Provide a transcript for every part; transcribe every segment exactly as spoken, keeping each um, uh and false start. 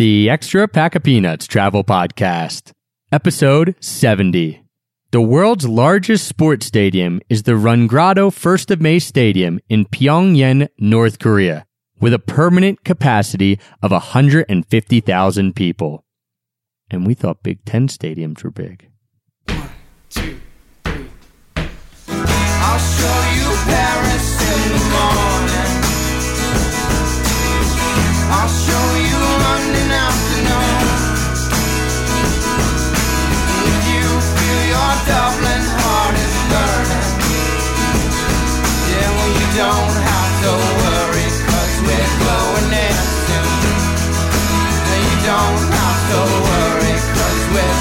the Extra Pack of Peanuts Travel Podcast, Episode seventy. The world's largest sports stadium is the Rungrado First of May Stadium in Pyongyang, North Korea, with a permanent capacity of one hundred fifty thousand people. And we thought Big Ten stadiums were big. One, two, three. I'll show you Paris in the morning. I'll show you London afternoon. If you feel your Dublin heart is burning, yeah, well, you don't have to worry, 'cause we're going there soon. Yeah, you don't have to worry, 'cause we're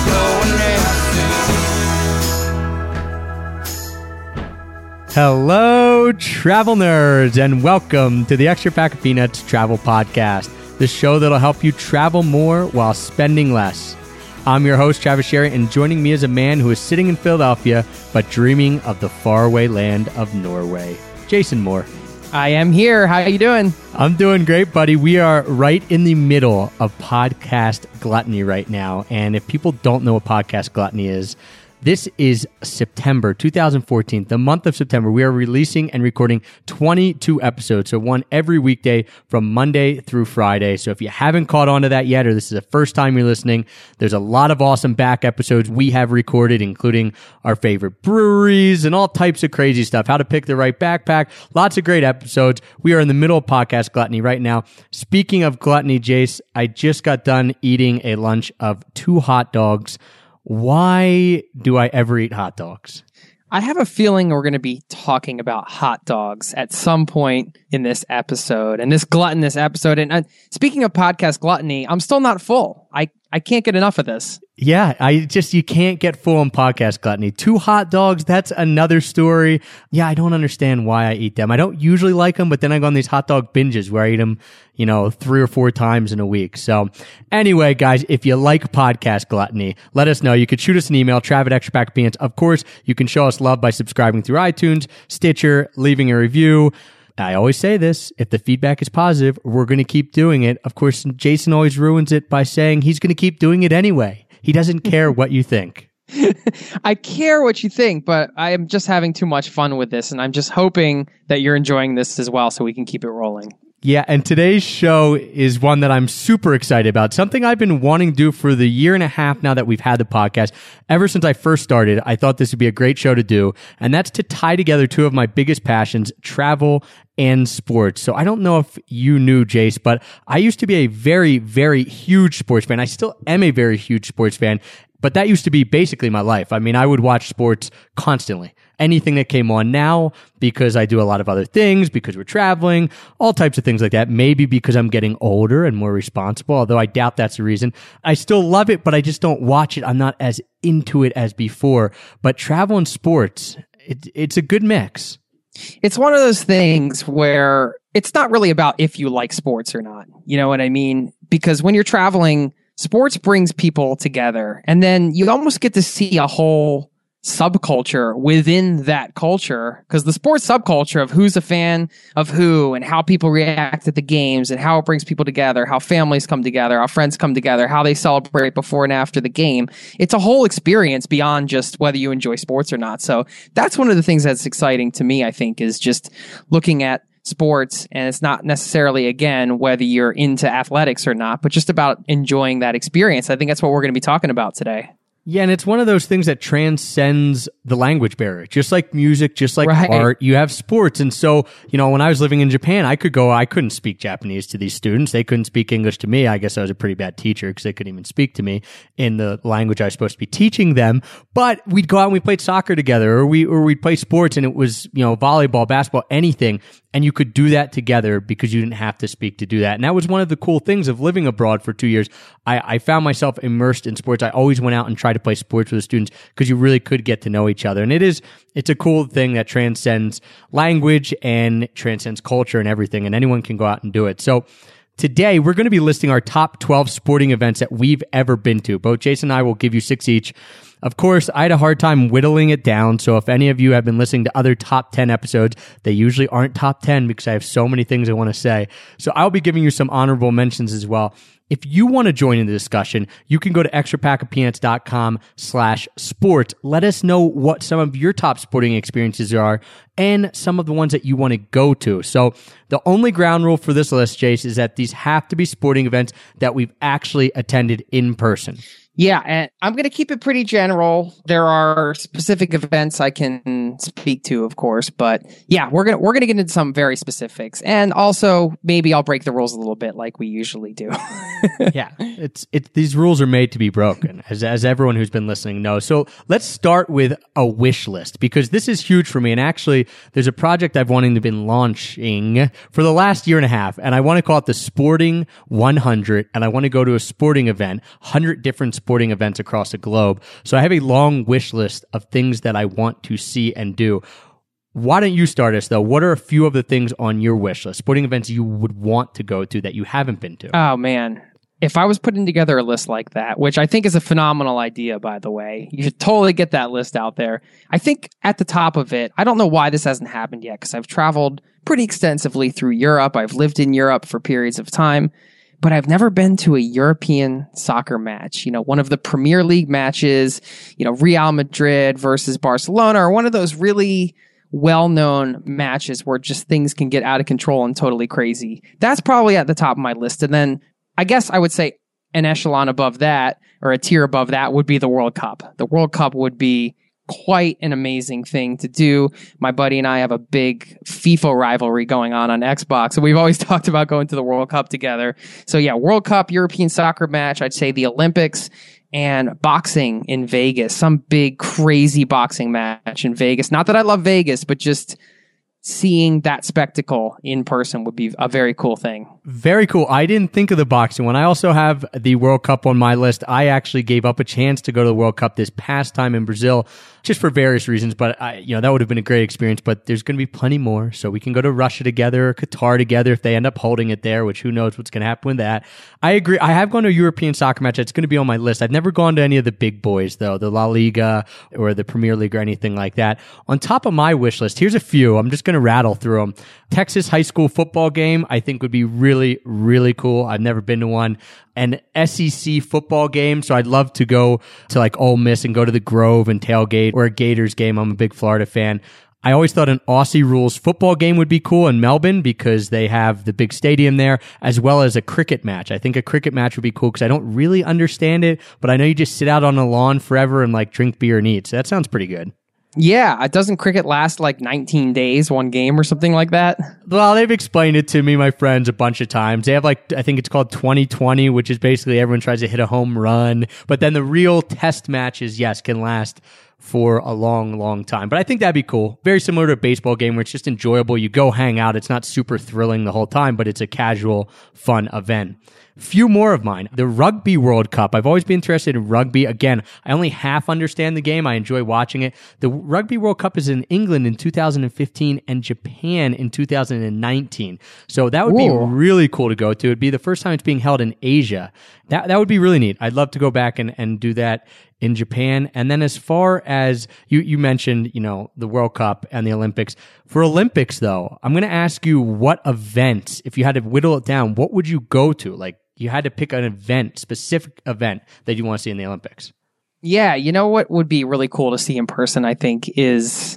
going there soon. Hello, travel nerds, and welcome to the Extra Pack of Peanuts Travel Podcast, the show that'll help you travel more while spending less. I'm your host, Travis Sherry, and joining me is a man who is sitting in Philadelphia but dreaming of the faraway land of Norway, Jason Moore. I am here. How are you doing? I'm doing great, buddy. We are right in the middle of podcast gluttony right now, and if people don't know what podcast gluttony is, this is September two thousand fourteen, the month of September. We are releasing and recording twenty-two episodes, so one every weekday from Monday through Friday. So if you haven't caught on to that yet, or this is the first time you're listening, there's a lot of awesome back episodes we have recorded, including our favorite breweries and all types of crazy stuff, how to pick the right backpack, lots of great episodes. We are in the middle of podcast gluttony right now. Speaking of gluttony, Jace, I just got done eating a lunch of two hot dogs. Why do I ever eat hot dogs? I have a feeling we're going to be talking about hot dogs at some point in this episode, and this gluttonous episode. And uh, speaking of podcast gluttony, I'm still not full. I, I can't get enough of this. Yeah, I just, you can't get full on podcast gluttony. Two hot dogs, that's another story. Yeah, I don't understand why I eat them. I don't usually like them, but then I go on these hot dog binges where I eat them, you know, three or four times in a week. So anyway, guys, if you like podcast gluttony, let us know. You could shoot us an email, trav at extra pack of peanuts. Of course, you can show us love by subscribing through iTunes, Stitcher, leaving a review. I always say this, if the feedback is positive, we're going to keep doing it. Of course, Jason always ruins it by saying he's going to keep doing it anyway. He doesn't care what you think. I care what you think, but I am just having too much fun with this, and I'm just hoping that you're enjoying this as well so we can keep it rolling. Yeah, and today's show is one that I'm super excited about. Something I've been wanting to do for the year and a half now that we've had the podcast. Ever since I first started, I thought this would be a great show to do, and that's to tie together two of my biggest passions, travel and sports. So I don't know if you knew, Jace, but I used to be a very, very huge sports fan. I still am a very huge sports fan, but that used to be basically my life. I mean, I would watch sports constantly. Anything that came on now, because I do a lot of other things, because we're traveling, all types of things like that. Maybe because I'm getting older and more responsible, although I doubt that's the reason. I still love it, but I just don't watch it. I'm not as into it as before. But travel and sports, it, it's a good mix. It's one of those things where it's not really about if you like sports or not. You know what I mean? Because when you're traveling, sports brings people together, and then you almost get to see a whole subculture within that culture, because the sports subculture of who's a fan of who and how people react at the games and how it brings people together, how families come together, how friends come together, how they celebrate before and after the game. It's a whole experience beyond just whether you enjoy sports or not. So that's one of the things that's exciting to me, I think, is just looking at sports, and it's not necessarily, again, whether you're into athletics or not, but just about enjoying that experience. I think that's what we're going to be talking about today. Yeah, and it's one of those things that transcends the language barrier. Just like music, just like right. art, you have sports. And so, you know, when I was living in Japan, I could go, I couldn't speak Japanese to these students. They couldn't speak English to me. I guess I was a pretty bad teacher because they couldn't even speak to me in the language I was supposed to be teaching them. But we'd go out and we played soccer together, or we, or we'd play sports, and it was, you know, volleyball, basketball, anything. And you could do that together because you didn't have to speak to do that. And that was one of the cool things of living abroad for two years. I, I found myself immersed in sports. I always went out and tried to play sports with the students because you really could get to know each other. And it is, it's a cool thing that transcends language and transcends culture and everything. And anyone can go out and do it. So today we're going to be listing our top twelve sporting events that we've ever been to. Both Jason and I will give you six each. Of course, I had a hard time whittling it down, so if any of you have been listening to other top ten episodes, they usually aren't top ten because I have so many things I want to say. So I'll be giving you some honorable mentions as well. If you want to join in the discussion, you can go to extra pack of peanuts dot com slash sports. Let us know what some of your top sporting experiences are and some of the ones that you want to go to. So the only ground rule for this list, Jace, is that these have to be sporting events that we've actually attended in person. Yeah, and I'm going to keep it pretty general. There are specific events I can speak to, of course, but yeah, we're going to we're going to get into some very specifics. And also, maybe I'll break the rules a little bit like we usually do. Yeah, it's it's these rules are made to be broken, as as everyone who's been listening knows. So, let's start with a wish list, because this is huge for me, and actually there's a project I've wanted to been launching for the last year and a half, and I want to call it the Sporting one hundred, and I want to go to a sporting event, one hundred different sporting events across the globe. So I have a long wish list of things that I want to see and do. Why don't you start us, though? What are a few of the things on your wish list, sporting events you would want to go to that you haven't been to? Oh, man. If I was putting together a list like that, which I think is a phenomenal idea, by the way, you should totally get that list out there. I think at the top of it, I don't know why this hasn't happened yet, because I've traveled pretty extensively through Europe. I've lived in Europe for periods of time. But I've never been to a European soccer match. You know, one of the Premier League matches, you know, Real Madrid versus Barcelona, or one of those really well-known matches where just things can get out of control and totally crazy. That's probably at the top of my list. And then I guess I would say an echelon above that, or a tier above that, would be the World Cup. The World Cup would be quite an amazing thing to do. My buddy and I have a big FIFA rivalry going on on Xbox, so we've always talked about going to the World Cup together. So yeah, World Cup, European soccer match, I'd say the Olympics, and boxing in Vegas, some big crazy boxing match in Vegas. Not that I love Vegas, but just seeing that spectacle in person would be a very cool thing. Very cool. I didn't think of the boxing one. I also have the World Cup on my list. I actually gave up a chance to go to the World Cup this past time in Brazil, just for various reasons. But I, you know, that would have been a great experience. But there's going to be plenty more. So we can go to Russia together or Qatar together if they end up holding it there, which who knows what's going to happen with that. I agree. I have gone to a European soccer match. It's going to be on my list. I've never gone to any of the big boys, though, the La Liga or the Premier League or anything like that. On top of my wish list, here's a few. I'm just going to rattle through them. Texas high school football game, I think would be really, really cool. I've never been to one. An S E C football game, so I'd love to go to like Ole Miss and go to the Grove and tailgate, or a Gators game. I'm a big Florida fan. I always thought an Aussie rules football game would be cool in Melbourne because they have the big stadium there, as well as a cricket match. I think a cricket match would be cool because I don't really understand it, but I know you just sit out on the lawn forever and like drink beer and eat. So that sounds pretty good. Yeah, doesn't cricket last like nineteen days, one game or something like that? Well, they've explained it to me, my friends, a bunch of times. They have like, I think it's called twenty twenty, which is basically everyone tries to hit a home run. But then the real test matches, yes, can last for a long, long time. But I think that'd be cool. Very similar to a baseball game where it's just enjoyable. You go hang out. It's not super thrilling the whole time, but it's a casual, fun event. Few more of mine. The Rugby World Cup. I've always been interested in rugby. Again, I only half understand the game. I enjoy watching it. The Rugby World Cup is in England in two thousand fifteen and Japan in two thousand nineteen. So that would Whoa. be really cool to go to. It'd be the first time it's being held in Asia. That that would be really neat. I'd love to go back and, and do that in Japan. And then as far as you, you mentioned, you know, the World Cup and the Olympics. For Olympics, though, I'm going to ask you what events, if you had to whittle it down, what would you go to? Like, you had to pick an event, specific event that you want to see in the Olympics. Yeah, you know what would be really cool to see in person, I think, is,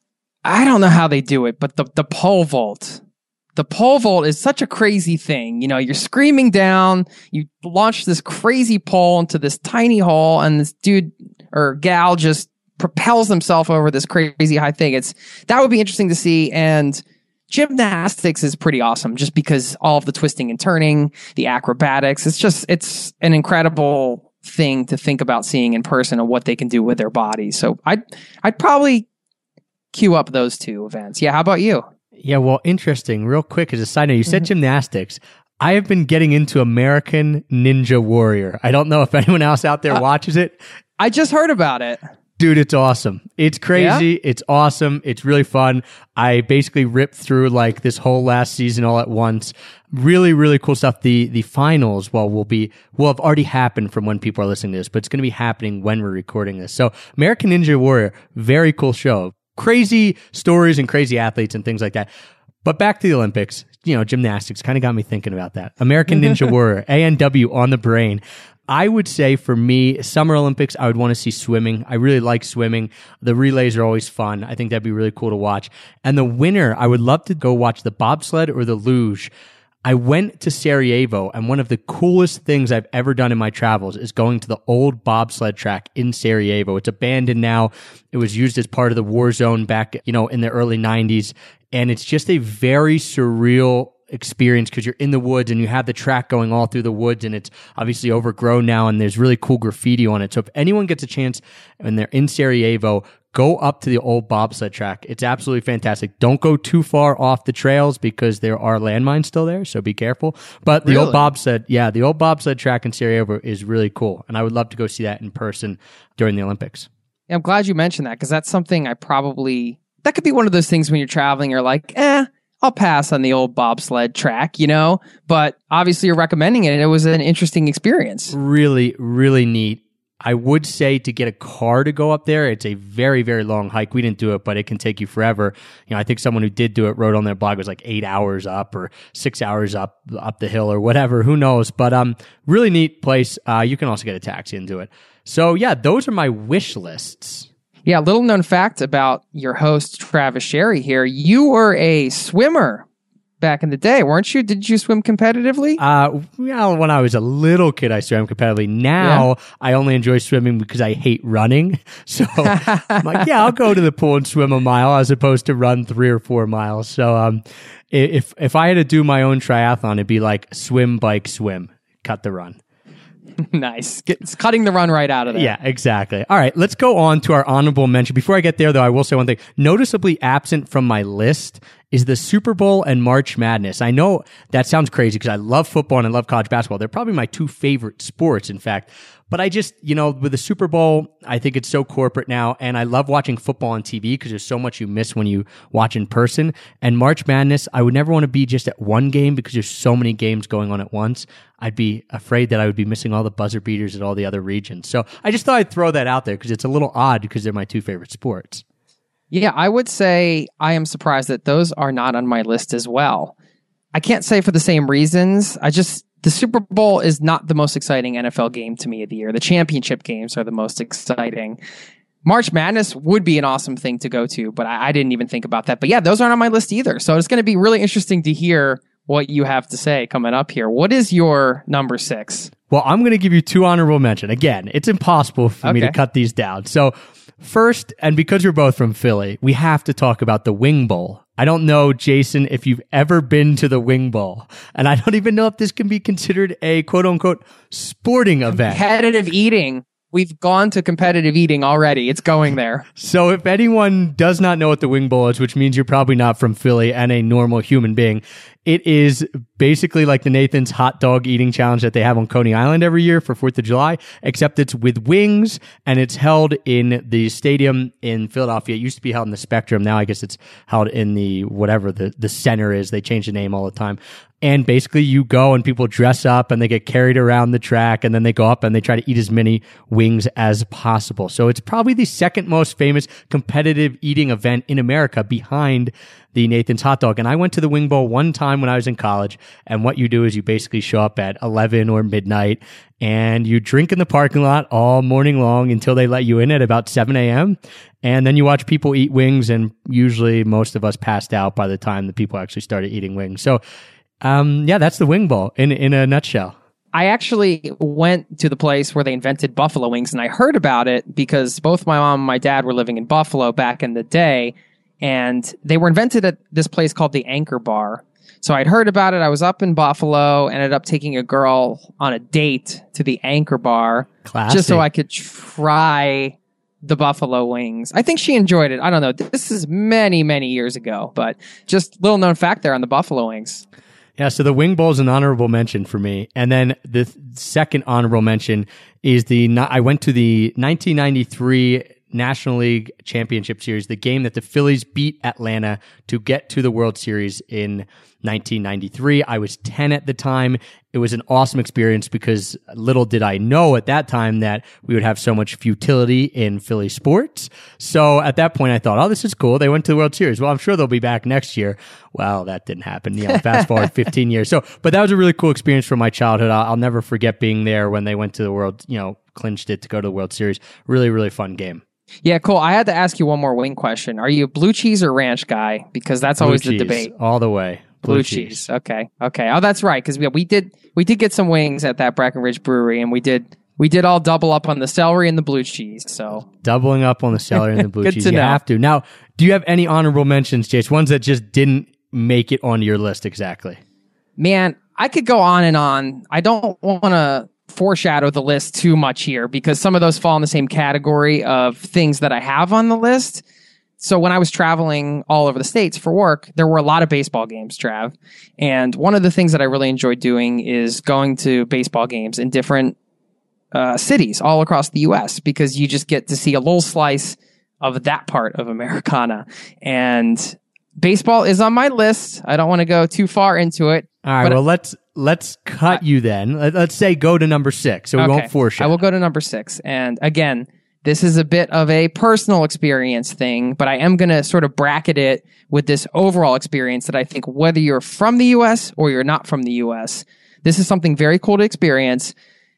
I don't know how they do it, but the, the pole vault. The pole vault is such a crazy thing. You know, you're screaming down, you launch this crazy pole into this tiny hole, and this dude or gal just propels himself over this crazy high thing. It's, that would be interesting to see. And gymnastics is pretty awesome just because all of the twisting and turning, the acrobatics, it's just, it's an incredible thing to think about seeing in person and what they can do with their bodies. So I'd, I'd probably queue up those two events. Yeah. How about you? Yeah, well, interesting. Real quick, as a side note, you said Mhm. gymnastics. I have been getting into American Ninja Warrior. I don't know if anyone else out there Uh, watches it. I just heard about it. Dude, it's awesome. It's crazy. It's awesome. It's really fun. I basically ripped through like this whole last season all at once. Really, really cool stuff. The the finals, well, will be will have already happened from when people are listening to this, but it's going to be happening when we're recording this. So, American Ninja Warrior, very cool show. Crazy stories and crazy athletes and things like that. But back to the Olympics. you know, gymnastics kind of got me thinking about that. American Ninja Warrior, A N W on the brain. I would say for me, Summer Olympics, I would want to see swimming. I really like swimming. The relays are always fun. I think that'd be really cool to watch. And the winter, I would love to go watch the bobsled or the luge. I went to Sarajevo, and one of the coolest things I've ever done in my travels is going to the old bobsled track in Sarajevo. It's abandoned now. It was used as part of the war zone back, you know, in the early nineties. And it's just a very surreal experience because you're in the woods and you have the track going all through the woods, and it's obviously overgrown now, and there's really cool graffiti on it. So if anyone gets a chance and they're in Sarajevo, go up to the old bobsled track. It's absolutely fantastic. Don't go too far off the trails because there are landmines still there, so be careful. But the Really? old bobsled, yeah, the old bobsled track in Sarajevo is really cool, and I would love to go see that in person during the Olympics. Yeah, I'm glad you mentioned that because that's something I probably, that could be one of those things when you're traveling, you're like, eh, I'll pass on the old bobsled track, you know, but obviously you're recommending it. And it was an interesting experience. Really, really neat. I would say to get a car to go up there, it's a very, very long hike. We didn't do it, but it can take you forever. You know, I think someone who did do it wrote on their blog it was like eight hours up or six hours up, up the hill or whatever. Who knows? But, um, really neat place. Uh, you can also get a taxi and do it. So yeah, those are my wish lists. Yeah, little known fact about your host, Travis Sherry here. You were a swimmer back in the day, weren't you? Did you swim competitively? Uh, well, when I was a little kid, I swam competitively. Now, yeah. I only enjoy swimming because I hate running. So I'm like, yeah, I'll go to the pool and swim a mile as opposed to run three or four miles. So um, if if I had to do my own triathlon, it'd be like swim, bike, swim, cut the run. Nice. Get, it's cutting the run right out of there. Yeah, exactly. All right, let's go on to our honorable mention. Before I get there, though, I will say one thing. Noticeably absent from my list is the Super Bowl and March Madness. I know that sounds crazy because I love football and I love college basketball. They're probably my two favorite sports, in fact. But I just, you know, with the Super Bowl, I think it's so corporate now, and I love watching football on T V because there's so much you miss when you watch in person. And March Madness, I would never want to be just at one game because there's so many games going on at once. I'd be afraid that I would be missing all the buzzer beaters at all the other regions. So I just thought I'd throw that out there because it's a little odd because they're my two favorite sports. Yeah, I would say I am surprised that those are not on my list as well. I can't say for the same reasons. I just, the Super Bowl is not the most exciting N F L game to me of the year. The championship games are the most exciting. March Madness would be an awesome thing to go to, but I, I didn't even think about that. But yeah, those aren't on my list either. So it's going to be really interesting to hear what you have to say coming up here. What is your number six? Well, I'm going to give you two honorable mention. Again, it's impossible for okay. me to cut these down. So first, and because we're both from Philly, we have to talk about the Wing Bowl. I don't know, Jason, if you've ever been to the Wing Bowl, and I don't even know if this can be considered a quote-unquote sporting event. Competitive eating. We've gone to competitive eating already. It's going there. So if anyone does not know what the Wing Bowl is, which means you're probably not from Philly and a normal human being, it is basically like the Nathan's hot dog eating challenge that they have on Coney Island every year for fourth of July, except it's with wings, and it's held in the stadium in Philadelphia. It used to be held in the Spectrum. Now I guess it's held in the whatever the, the center is. They change the name all the time. And basically you go and people dress up and they get carried around the track, and then they go up and they try to eat as many wings as possible. So it's probably the second most famous competitive eating event in America behind the Nathan's hot dog. And I went to the Wing Bowl one time when I was in college. And what you do is you basically show up at eleven or midnight and you drink in the parking lot all morning long until they let you in at about seven a.m. And then you watch people eat wings. And usually most of us passed out by the time the people actually started eating wings. So, um, yeah, that's the Wing Bowl in, in a nutshell. I actually went to the place where they invented buffalo wings, and I heard about it because both my mom and my dad were living in Buffalo back in the day. And they were invented at this place called the Anchor Bar. So I'd heard about it. I was up in Buffalo, ended up taking a girl on a date to the Anchor Bar. Classy. Just so I could try the buffalo wings. I think she enjoyed it. I don't know. This is many, many years ago, but just little known fact there on the buffalo wings. Yeah, so the Wing Bowl is an honorable mention for me. And then the th- second honorable mention is the, I went to the nineteen ninety-three National League Championship Series, the game that the Phillies beat Atlanta to get to the World Series in nineteen ninety-three. I was ten at the time. It was an awesome experience because little did I know at that time that we would have so much futility in Philly sports. So at that point, I thought, oh, this is cool. They went to the World Series. Well, I'm sure they'll be back next year. Well, that didn't happen. You know, fast forward fifteen years. So, but that was a really cool experience from my childhood. I'll, I'll never forget being there when they went to the World, you know, clinched it to go to the World Series. Really, really fun game. Yeah, cool. I had to ask you one more wing question. Are you a blue cheese or ranch guy? Because that's Blue always cheese, the debate. all the way. Blue, Blue cheese. cheese. Okay. Okay. Oh, that's right. Because we, we did we did get some wings at that Breckenridge Brewery, and we did we did all double up on the celery and the blue cheese. So Doubling up on the celery and the blue Good cheese. to You know. have to. Now, do you have any honorable mentions, Jace? Ones that just didn't make it onto your list exactly? man, I could go on and on. I don't want to foreshadow the list too much here because some of those fall in the same category of things that I have on the list. So when I was traveling all over the States for work, there were a lot of baseball games, Trav. And one of the things that I really enjoyed doing is going to baseball games in different uh, cities all across the U S because you just get to see a little slice of that part of Americana. And baseball is on my list. I don't want to go too far into it. All right, but well, let's let's cut you then. Let- Let's say go to number six, so we Okay. won't foreshadow. I will go to number six. And again, this is a bit of a personal experience thing, but I am going to sort of bracket it with this overall experience that I think whether you're from the U S or you're not from the U S, this is something very cool to experience.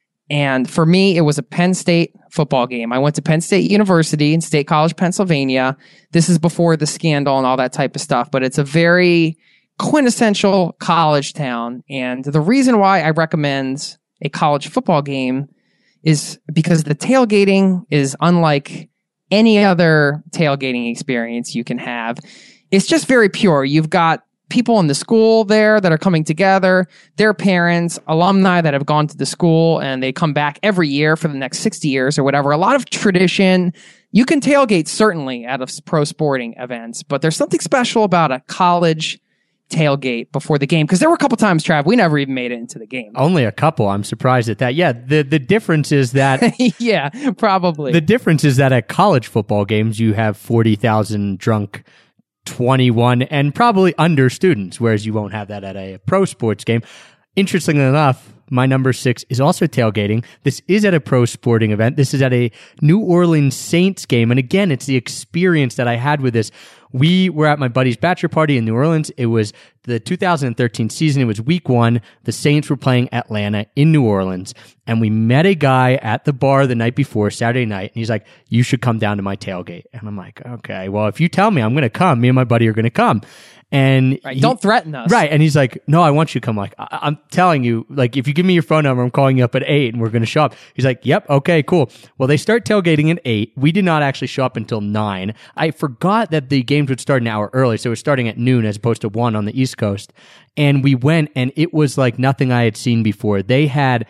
And for me, it was a Penn State football game. I went to Penn State University in State College, Pennsylvania. This is before the scandal and all that type of stuff, but it's a very quintessential college town. And the reason why I recommend a college football game is because the tailgating is unlike any other tailgating experience you can have. It's just very pure. You've got people in the school there that are coming together, their parents, alumni that have gone to the school and they come back every year for the next sixty years or whatever. A lot of tradition. You can tailgate certainly at a pro sporting events, but there's something special about a college tailgate before the game because there were a couple times, Trav, we never even made it into the game. Only a couple. I'm surprised at that. Yeah, the the difference is that Yeah, probably. the difference is that at college football games you have forty thousand drunk twenty-one and probably under students, whereas you won't have that at a pro sports game. Interestingly enough, my number six is also tailgating. This is at a pro sporting event. This is at a New Orleans Saints game. And again, it's the experience that I had with this. We were at my buddy's bachelor party in New Orleans. It was the two thousand thirteen season. It was week one. The Saints were playing Atlanta in New Orleans. And we met a guy at the bar the night before, Saturday night. And he's like, you should come down to my tailgate. And I'm like, okay, well, if you tell me I'm going to come, me and my buddy are going to come. And Right, he- don't threaten us. Right. And he's like, no, I want you to come. Like, I- I'm telling you, like, if you give me your phone number, I'm calling you up at eight and we're going to show up. He's like, yep. Okay, cool. Well, they start tailgating at eight. We did not actually show up until nine. I forgot that the games would start an hour early. So it was starting at noon as opposed to one on the East Coast. And we went and it was like nothing I had seen before. They had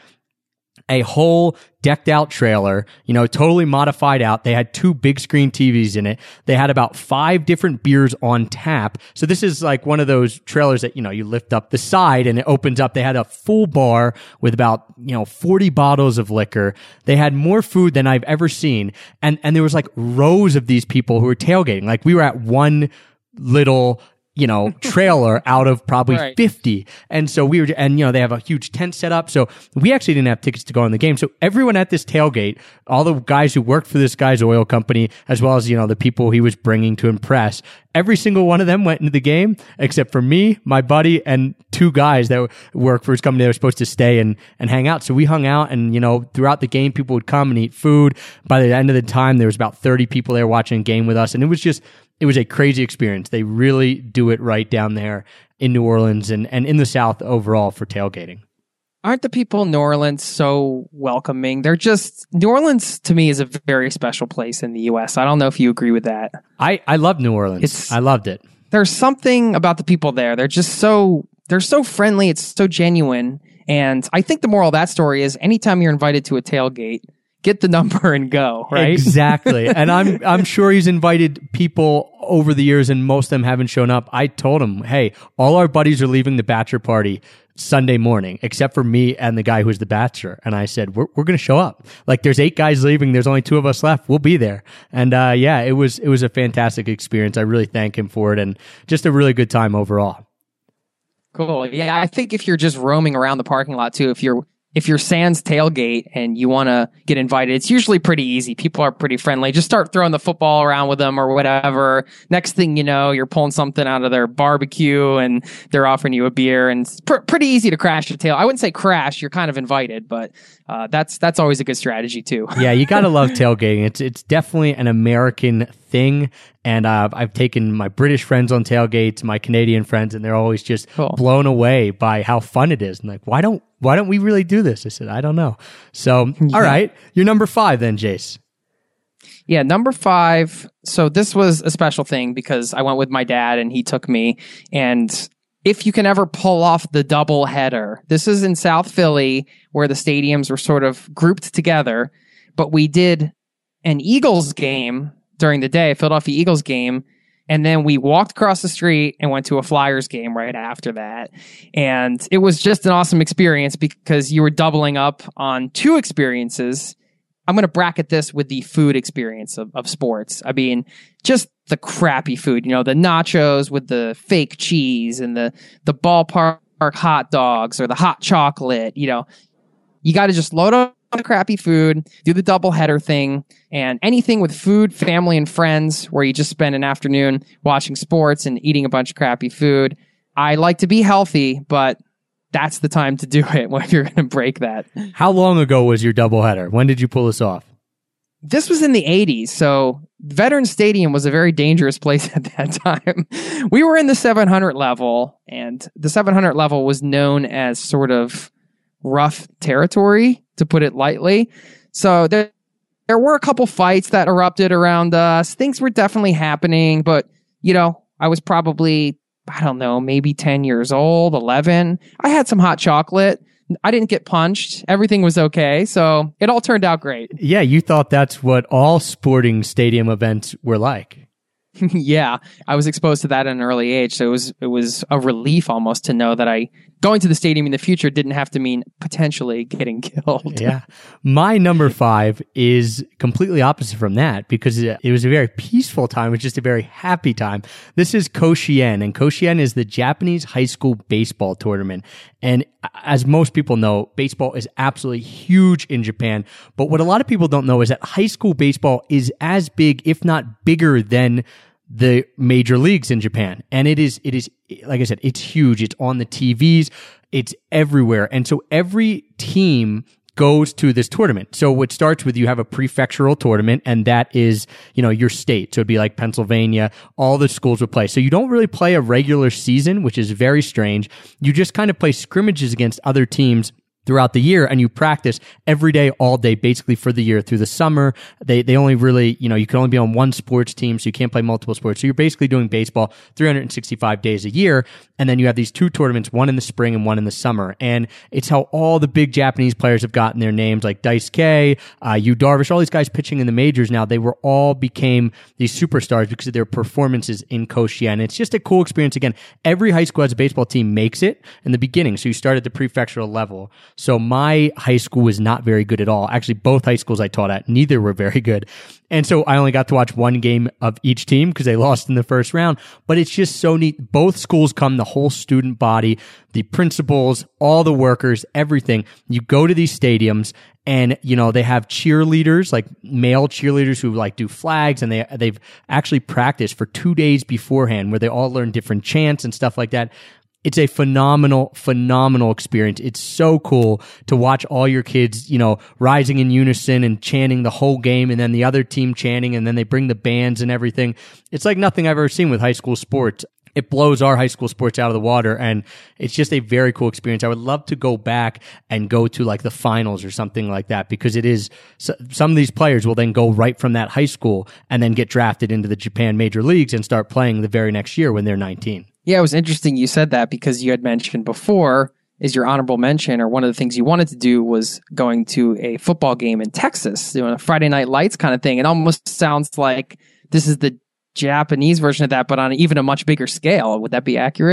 a whole decked out trailer, you know, totally modified out. They had two big screen T Vs in it. They had about five different beers on tap. So this is like one of those trailers that, you know, you lift up the side and it opens up. They had a full bar with about, you know, forty bottles of liquor. They had more food than I've ever seen. And, and there was like rows of these people who were tailgating. Like we were at one little, you know, trailer out of probably Right. fifty. And so we were, and you know, they have a huge tent set up. So we actually didn't have tickets to go on the game. So everyone at this tailgate, all the guys who worked for this guy's oil company, as well as, you know, the people he was bringing to impress, every single one of them went into the game except for me, my buddy, and two guys that work for his company. They were supposed to stay and, and hang out. So we hung out and, you know, throughout the game, people would come and eat food. By the end of the time, there was about thirty people there watching a game with us. And it was just, it was a crazy experience. They really do it right down there in New Orleans and, and in the South overall for tailgating. Aren't the people in New Orleans so welcoming? They're just, New Orleans to me is a very special place in the U S. I don't know if you agree with that. I, I love New Orleans. It's- I loved it. There's something about the people there. They're just so, they're so friendly. It's so genuine. And I think the moral of that story is anytime you're invited to a tailgate, get the number and go, right? Exactly. And I'm I'm sure he's invited people over the years and most of them haven't shown up. I told him, hey, all our buddies are leaving the bachelor party. Sunday morning, except for me and the guy who's the bachelor. And I said, we're, we're going to show up. Like, there's eight guys leaving. There's only two of us left. We'll be there. And, uh, yeah, it was, it was a fantastic experience. I really thank him for it, and just a really good time overall. Cool. Yeah, I think if you're just roaming around the parking lot too, if you're if you're Sans tailgate and you want to get invited, it's usually pretty easy. People are pretty friendly. Just start throwing the football around with them or whatever. Next thing you know, you're pulling something out of their barbecue and they're offering you a beer, and it's pr- pretty easy to crash a tail. I wouldn't say crash. You're kind of invited, but uh, that's that's always a good strategy too. Yeah, you got to love tailgating. It's it's definitely an American thing. And uh, I've taken my British friends on tailgates, my Canadian friends, and they're always just Cool. blown away by how fun it is. And like, why don't why don't we really do this? I said, I don't know. So, Yeah. all right, you're number five then, Jace. Yeah, number five. So this was a special thing because I went with my dad and he took me. And if you can ever pull off the double header, this is in South Philly where the stadiums were sort of grouped together. But we did an Eagles game during the day, Philadelphia Eagles game. And then we walked across the street and went to a Flyers game right after that. And it was just an awesome experience because you were doubling up on two experiences. I'm going to bracket this with the food experience of, of sports. I mean, just the crappy food, you know, the nachos with the fake cheese and the, the ballpark hot dogs or the hot chocolate. You know, you got to just load up the crappy food, do the double header thing, and anything with food, family, and friends where you just spend an afternoon watching sports and eating a bunch of crappy food. I like to be healthy, but that's the time to do it when you're going to break that. How long ago was your doubleheader? When did you pull this off? This was in the eighties, so Veterans Stadium was a very dangerous place at that time. We were in the seven hundred level, and the seven hundred level was known as sort of rough territory, to put it lightly. So there, there were a couple fights that erupted around us. Things were definitely happening, but, you know, I was probably, I don't know, maybe ten years old, eleven. I had some hot chocolate. I didn't get punched. Everything was okay. So it all turned out great. Yeah, you thought that's what all sporting stadium events were like. Yeah, I was exposed to that at an early age. So it was it was a relief almost to know that I going to the stadium in the future didn't have to mean potentially getting killed. Yeah. My number five is completely opposite from that because it was a very peaceful time. It was just a very happy time. This is Koshien, and Koshien is the Japanese high school baseball tournament. And as most people know, baseball is absolutely huge in Japan. But what a lot of people don't know is that high school baseball is as big, if not bigger, than the major leagues in Japan. And it is, it is, like I said, it's huge. It's on the T Vs. It's everywhere. And so every team goes to this tournament. So it starts with you have a prefectural tournament, and that is, you know, your state. So it'd be like Pennsylvania, all the schools would play. So you don't really play a regular season, which is very strange. You just kind of play scrimmages against other teams throughout the year, and you practice every day, all day, basically for the year. Through the summer, they they only really, you know, you can only be on one sports team, so you can't play multiple sports. So you're basically doing baseball three hundred sixty-five days a year, and then you have these two tournaments, one in the spring and one in the summer. And it's how all the big Japanese players have gotten their names, like Daisuke, uh, Yu Darvish, all these guys pitching in the majors now. They were all became these superstars because of their performances in Koshien. It's just a cool experience. Again, every high school has a baseball team makes it in the beginning, so you start at the prefectural level. So my high school was not very good at all. Actually, both high schools I taught at, neither were very good. And so I only got to watch one game of each team because they lost in the first round. But it's just so neat. Both schools come, the whole student body, the principals, all the workers, everything. You go to these stadiums, and, you know, they have cheerleaders, like male cheerleaders who like do flags, and they, they've actually practiced for two days beforehand where they all learn different chants and stuff like that. It's a phenomenal, phenomenal experience. It's so cool to watch all your kids, you know, rising in unison and chanting the whole game, and then the other team chanting, and then they bring the bands and everything. It's like nothing I've ever seen with high school sports. It blows our high school sports out of the water, and it's just a very cool experience. I would love to go back and go to like the finals or something like that, because it is, some of these players will then go right from that high school and then get drafted into the Japan major leagues and start playing the very next year when they're nineteen. Yeah, it was interesting you said that because you had mentioned before is your honorable mention, or one of the things you wanted to do was going to a football game in Texas, doing a Friday Night Lights kind of thing. It almost sounds like this is the Japanese version of that, but on even a much bigger scale. Would that be accurate?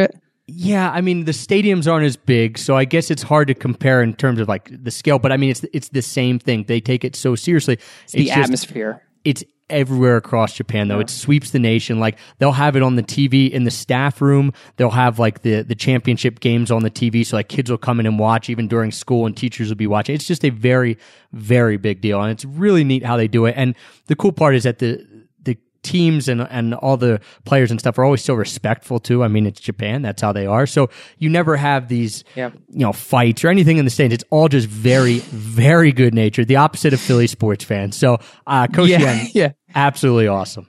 Yeah, I mean the stadiums aren't as big, so I guess it's hard to compare in terms of like the scale. But I mean, it's it's the same thing. They take it so seriously. It's, it's the just, atmosphere. It's everywhere across Japan, though. Yeah. It sweeps the nation. Like they'll have it on the T V in the staff room. They'll have like the the championship games on the T V, so like kids will come in and watch even during school, and teachers will be watching. It's just a very, very big deal, and it's really neat how they do it. And the cool part is that the teams and and all the players and stuff are always so respectful too. I mean, it's Japan, that's how they are. So you never have these yeah. you know fights or anything in the stands. It's all just very very good natured. The opposite of Philly sports fans. So uh Koshien, yeah, yeah. absolutely awesome.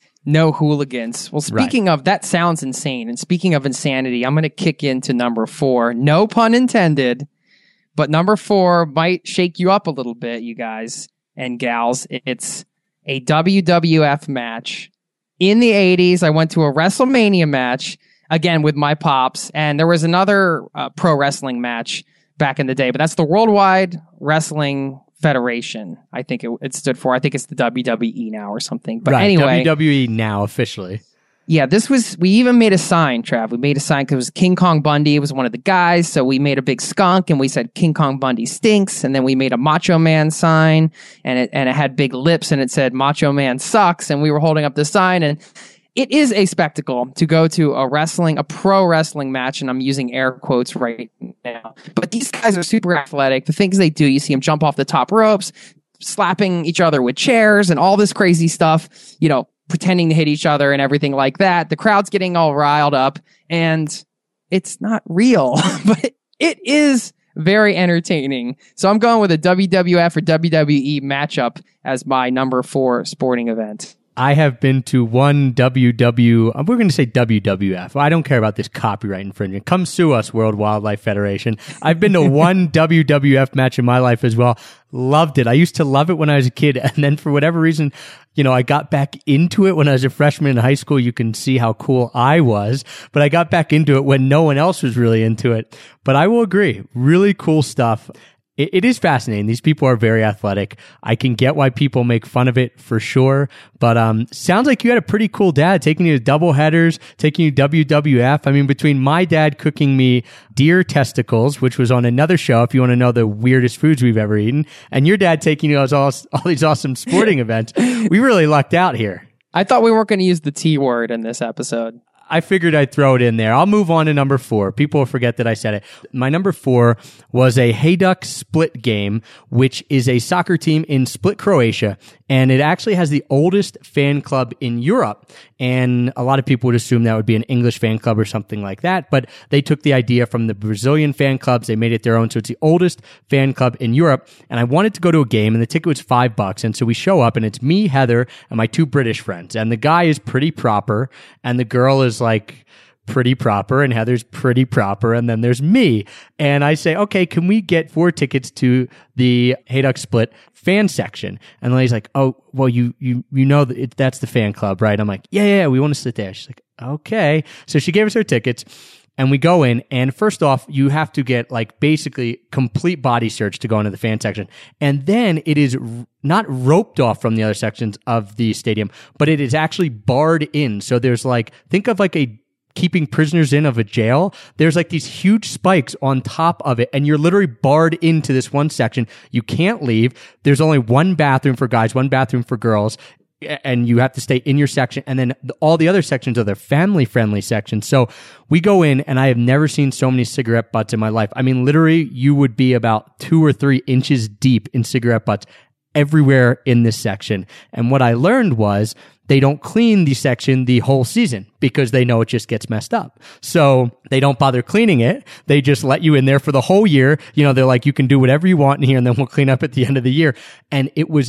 No hooligans. Well, speaking right. of, that sounds insane. And speaking of insanity, I'm going to kick into number four. No pun intended, but number four might shake you up a little bit, you guys and gals. It's a W W F match. In the eighties, I went to a WrestleMania match, again with my pops, and there was another uh, pro wrestling match back in the day, but that's the Worldwide Wrestling Federation. I think it, it stood for. I think it's the W W E now or something. But right, anyway, W W E now officially. Yeah, this was, we even made a sign, Trav. We made a sign because it was King Kong Bundy. It was one of the guys. So we made a big skunk and we said King Kong Bundy stinks. And then we made a Macho Man sign and it, and it had big lips and it said Macho Man sucks. And we were holding up the sign, and it is a spectacle to go to a wrestling, a pro wrestling match. And I'm using air quotes right now. But these guys are super athletic. The things they do, you see them jump off the top ropes, slapping each other with chairs and all this crazy stuff, you know, pretending to hit each other and everything like that. The crowd's getting all riled up, and it's not real, but it is very entertaining. So I'm going with a W W F or W W E matchup as my number four sporting event. I have been to one W W, we're going to say W W F. I don't care about this copyright infringement. Come sue us, World Wildlife Federation. I've been to one W W F match in my life as well. Loved it. I used to love it when I was a kid. And then for whatever reason, you know, I got back into it when I was a freshman in high school. You can see how cool I was, but I got back into it when no one else was really into it. But I will agree, really cool stuff. It, it is fascinating. These people are very athletic. I can get why people make fun of it for sure. But um, sounds like you had a pretty cool dad taking you to double headers, taking you to W W F. I mean, between my dad cooking me deer testicles, which was on another show, if you want to know the weirdest foods we've ever eaten, and your dad taking you to all, all these awesome sporting events, we really lucked out here. I thought we weren't going to use the T word in this episode. I figured I'd throw it in there. I'll move on to number four. People will forget that I said it. My number four was a Hajduk Split game, which is a soccer team in Split, Croatia. And it actually has the oldest fan club in Europe. And a lot of people would assume that would be an English fan club or something like that. But they took the idea from the Brazilian fan clubs. They made it their own. So it's the oldest fan club in Europe. And I wanted to go to a game, and the ticket was five bucks. And so we show up, and it's me, Heather, and my two British friends. And the guy is pretty proper, and the girl is like pretty proper, and Heather's pretty proper, and then there's me. And I say, okay, can we get four tickets to the Hajduk Split fan section? And the lady's like, oh, well, you you you know that it, that's the fan club, right? I'm like, yeah, yeah, yeah, we want to sit there. She's like, okay. So she gave us her tickets, and we go in, and first off, you have to get like basically complete body search to go into the fan section. And then it is r- not roped off from the other sections of the stadium, but it is actually barred in. So there's like, think of like a keeping prisoners in of a jail. There's like these huge spikes on top of it, and you're literally barred into this one section. You can't leave. There's only one bathroom for guys, one bathroom for girls, and you have to stay in your section. And then the, all the other sections are the family-friendly sections. So we go in, and I have never seen so many cigarette butts in my life. I mean, literally, you would be about two or three inches deep in cigarette butts everywhere in this section. And what I learned was they don't clean the section the whole season because they know it just gets messed up. So they don't bother cleaning it. They just let you in there for the whole year. You know, they're like, you can do whatever you want in here, and then we'll clean up at the end of the year. And it was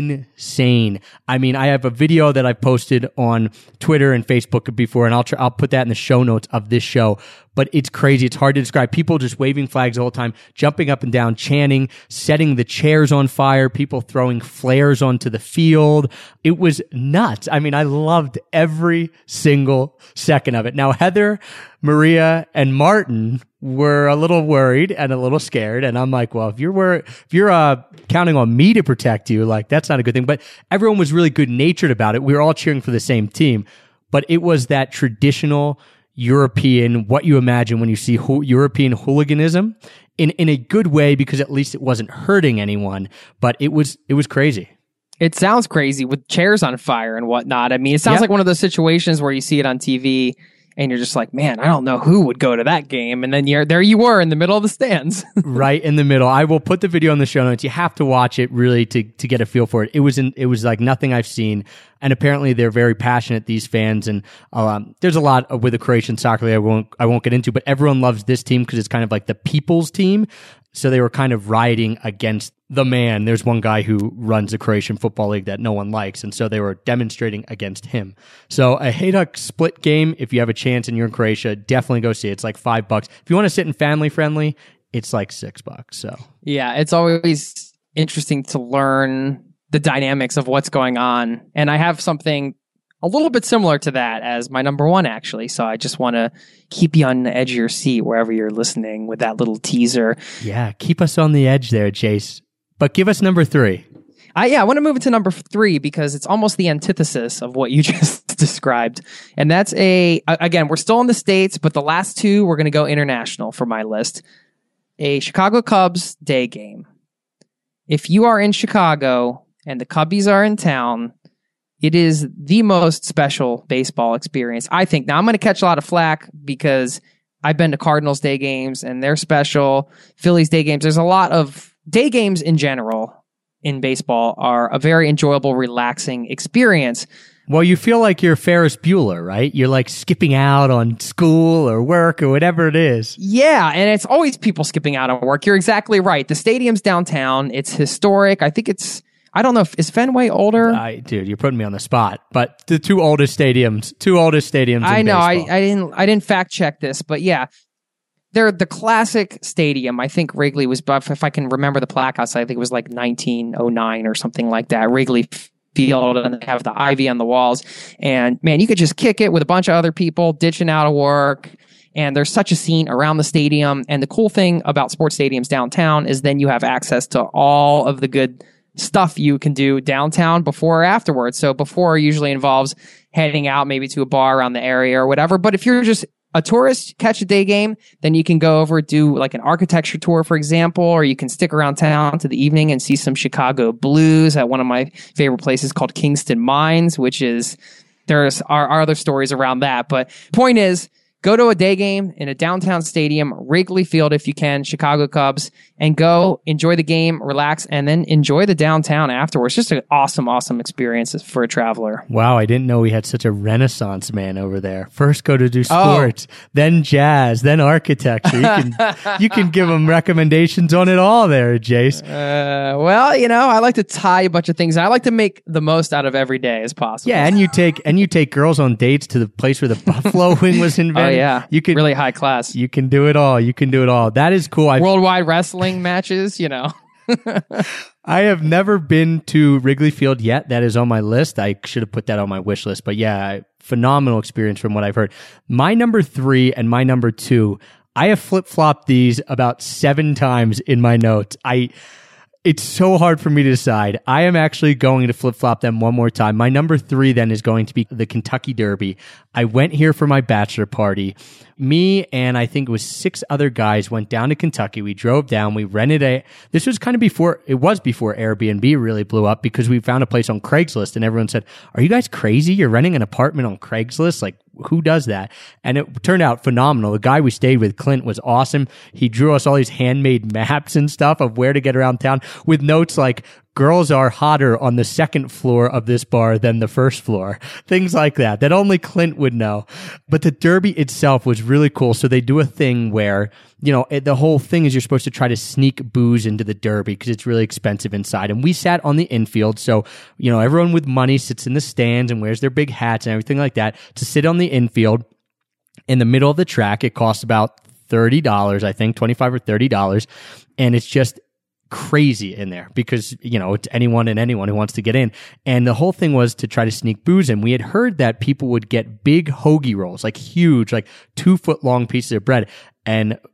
insane. I mean, I have a video that I posted on Twitter and Facebook before, and I'll try, I'll put that in the show notes of this show. But it's crazy. It's hard to describe. People just waving flags the whole time, jumping up and down, chanting, setting the chairs on fire, people throwing flares onto the field. It was nuts. I mean, I loved every single second of it. Now, Heather, Maria, and Martin were a little worried and a little scared. And I'm like, well, if you're wor- if you're uh, counting on me to protect you, like, that's not a good thing. But everyone was really good natured about it. We were all cheering for the same team. But it was that traditional, European, what you imagine when you see ho- European hooliganism in, in a good way, because at least it wasn't hurting anyone, but it was, it was crazy. It sounds crazy with chairs on fire and whatnot. I mean, it sounds Yep. like one of those situations where you see it on T V and you're just like, man, I don't know who would go to that game. And then you're there you were in the middle of the stands. Right in the middle. I will put the video in the show notes. You have to watch it really to, to get a feel for it. It was in, it was like nothing I've seen. And apparently they're very passionate, these fans. And um, there's a lot with the Croatian soccer league I won't, I won't get into, but everyone loves this team because it's kind of like the people's team. So they were kind of rioting against the man. There's one guy who runs the Croatian football league that no one likes. And so they were demonstrating against him. So a Hajduk split game, if you have a chance and you're in Croatia, definitely go see it. It's like five bucks. If you want to sit in family friendly, it's like six bucks. So Yeah, it's always interesting to learn the dynamics of what's going on. And I have something a little bit similar to that as my number one, actually. So I just want to keep you on the edge of your seat wherever you're listening with that little teaser. yeah, keep us on the edge there, Chase. But give us number three. I, yeah, I want to move into number three because it's almost the antithesis of what you just described. And that's a, again, we're still in the States, but the last two, we're going to go international for my list. A Chicago Cubs day game. If you are in Chicago and the Cubbies are in town, it is the most special baseball experience, I think. Now, I'm going to catch a lot of flack because I've been to Cardinals day games and they're special. Phillies day games. There's a lot of day games in general in baseball are a very enjoyable, relaxing experience. Well, you feel like you're Ferris Bueller, right? You're like skipping out on school or work or whatever it is. Yeah, and it's always people skipping out on work. You're exactly right. The stadium's downtown. It's historic. I think it's, I don't know, if is Fenway older? I, dude, you're putting me on the spot. But the two oldest stadiums, two oldest stadiums in I know. I, baseball. I didn't. I didn't fact check this, but yeah, they're the classic stadium. I think Wrigley was, if I can remember the plaque outside, I think it was like nineteen oh nine or something like that. Wrigley Field, and they have the ivy on the walls. And man, you could just kick it with a bunch of other people ditching out of work. And there's such a scene around the stadium. And the cool thing about sports stadiums downtown is then you have access to all of the good stuff you can do downtown before or afterwards. So before usually involves heading out maybe to a bar around the area or whatever. But if you're just a tourist, catch a day game, then you can go over, do like an architecture tour, for example, or you can stick around town to the evening and see some Chicago blues at one of my favorite places called Kingston Mines, which is, there's are, are other stories around that. But point is, go to a day game in a downtown stadium, Wrigley Field if you can, Chicago Cubs, and go enjoy the game, relax, and then enjoy the downtown afterwards. Just an awesome, awesome experience for a traveler. Wow, I didn't know we had such a renaissance man over there. First go to do Oh. sports, then jazz, then architecture. You can you can give them recommendations on it all there, Jace. Uh, well, you know, I like to tie a bunch of things. I like to make the most out of every day as possible. Yeah, and you take and you take girls on dates to the place where the buffalo wing was Oh, invented. yeah. You can really high class. you can do it all. You can do it all. That is cool. I Worldwide wrestling matches, you know. I have never been to Wrigley Field yet. That is on my list. I should have put that on my wish list. But yeah, phenomenal experience from what I've heard. My number three and my number two, I have flip-flopped these about seven times in my notes. I It's so hard for me to decide. I am actually going to flip-flop them one more time. My number three then is going to be the Kentucky Derby. I went here for my bachelor party. Me and I think it was six other guys went down to Kentucky. We drove down. We rented a, this was kind of before, it was before Airbnb really blew up because we found a place on Craigslist and everyone said, are you guys crazy? You're renting an apartment on Craigslist? Like, who does that? And it turned out phenomenal. The guy we stayed with, Clint, was awesome. He drew us all these handmade maps and stuff of where to get around town with notes like, girls are hotter on the second floor of this bar than the first floor. Things like that, that only Clint would know. But the Derby itself was really cool. So they do a thing where, you know, it, the whole thing is you're supposed to try to sneak booze into the Derby because it's really expensive inside. And we sat on the infield. So, you know, everyone with money sits in the stands and wears their big hats and everything like that to sit on the infield in the middle of the track. It costs about thirty dollars, I think, twenty-five or thirty dollars. And it's just crazy in there because, you know, it's anyone and anyone who wants to get in. And the whole thing was to try to sneak booze in. We had heard that people would get big hoagie rolls, like huge, like two foot long pieces of bread. And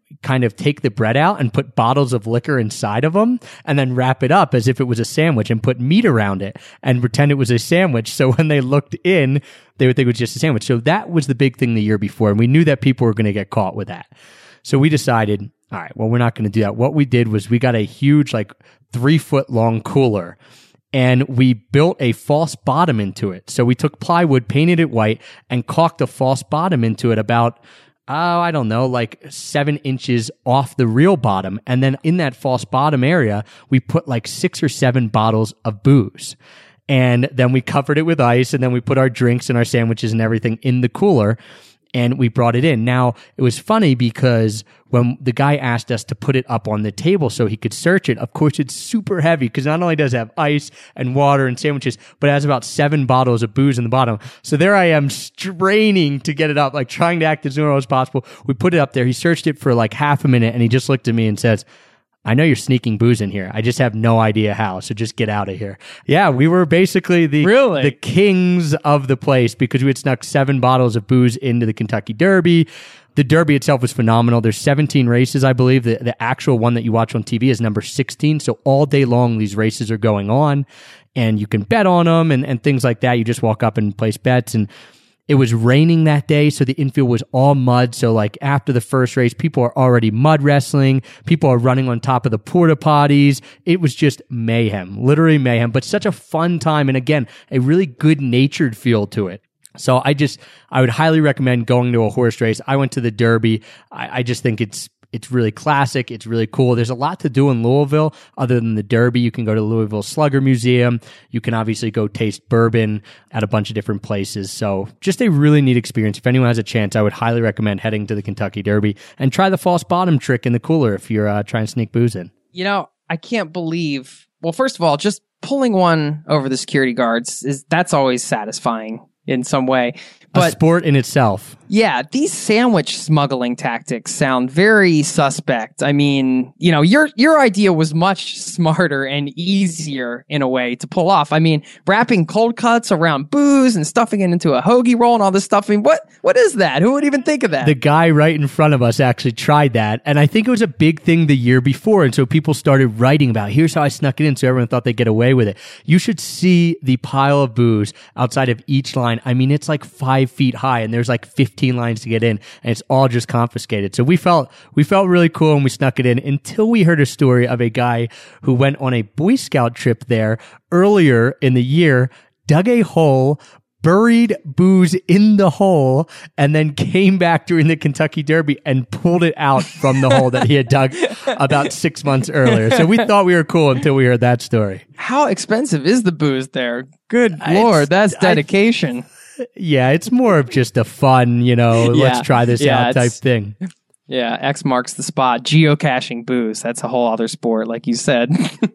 kind of take the bread out and put bottles of liquor inside of them and then wrap it up as if it was a sandwich and put meat around it and pretend it was a sandwich. So when they looked in, they would think it was just a sandwich. So that was the big thing the year before. And we knew that people were going to get caught with that. So we decided, all right, well, we're not going to do that. What we did was we got a huge, like three foot long cooler and we built a false bottom into it. So we took plywood, painted it white, and caulked a false bottom into it about, oh, I don't know, like seven inches off the real bottom. And then in that false bottom area, we put like six or seven bottles of booze. And then we covered it with ice, and then we put our drinks and our sandwiches and everything in the cooler. And we brought it in. Now, it was funny because when the guy asked us to put it up on the table so he could search it, of course, it's super heavy because not only does it have ice and water and sandwiches, but it has about seven bottles of booze in the bottom. So there I am straining to get it up, like trying to act as normal as possible. We put it up there. He searched it for like half a minute, and he just looked at me and says, I know you're sneaking booze in here. I just have no idea how. So just get out of here. Yeah, we were basically the Really? the kings of the place because we had snuck seven bottles of booze into the Kentucky Derby. The Derby itself was phenomenal. There's seventeen races, I believe. The, the actual one that you watch on T V is number sixteen. So all day long, these races are going on, and you can bet on them and, and things like that. You just walk up and place bets. And it was raining that day, so the infield was all mud. So like after the first race, people are already mud wrestling. People are running on top of the porta potties. It was just mayhem, literally mayhem, but such a fun time. And again, a really good natured feel to it. So I just, I would highly recommend going to a horse race. I went to the Derby. I, I just think it's, It's really classic. It's really cool. There's a lot to do in Louisville other than the Derby. You can go to the Louisville Slugger Museum. You can obviously go taste bourbon at a bunch of different places. So just a really neat experience. If anyone has a chance, I would highly recommend heading to the Kentucky Derby and try the false bottom trick in the cooler if you're uh, trying to sneak booze in. You know, I can't believe, well, first of all, just pulling one over the security guards is that's always satisfying in some way. But a sport in itself. Yeah, these sandwich smuggling tactics sound very suspect. I mean, you know, your your idea was much smarter and easier in a way to pull off. I mean, wrapping cold cuts around booze and stuffing it into a hoagie roll and all this stuff. I mean, what what is that? Who would even think of that? The guy right in front of us actually tried that, and I think it was a big thing the year before, and so people started writing about, here's how I snuck it in, so everyone thought they'd get away with it. You should see the pile of booze outside of each line. I mean, it's like five feet high, and there's like fifteen lines to get in, and it's all just confiscated. So we felt we felt really cool, and we snuck it in until we heard a story of a guy who went on a Boy Scout trip there earlier in the year, dug a hole, buried booze in the hole, and then came back during the Kentucky Derby and pulled it out from the hole that he had dug about six months earlier. So we thought we were cool until we heard that story. How expensive is the booze there? Good It's- Lord, that's I- dedication. Yeah, it's more of just a fun, you know, Yeah. let's try this Yeah, out type it's- thing. Yeah, X marks the spot. Geocaching booze. That's a whole other sport, like you said.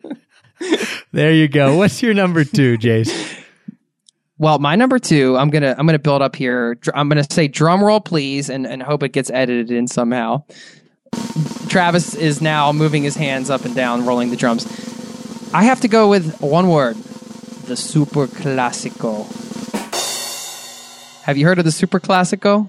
There you go. What's your number two, Jace? Well, my number two, I'm gonna I'm gonna build up here. Dr- I'm gonna say drum roll, please, and, and hope it gets edited in somehow. Travis is now moving his hands up and down, rolling the drums. I have to go with one word: the Super Classico. Have you heard of the Super Classico?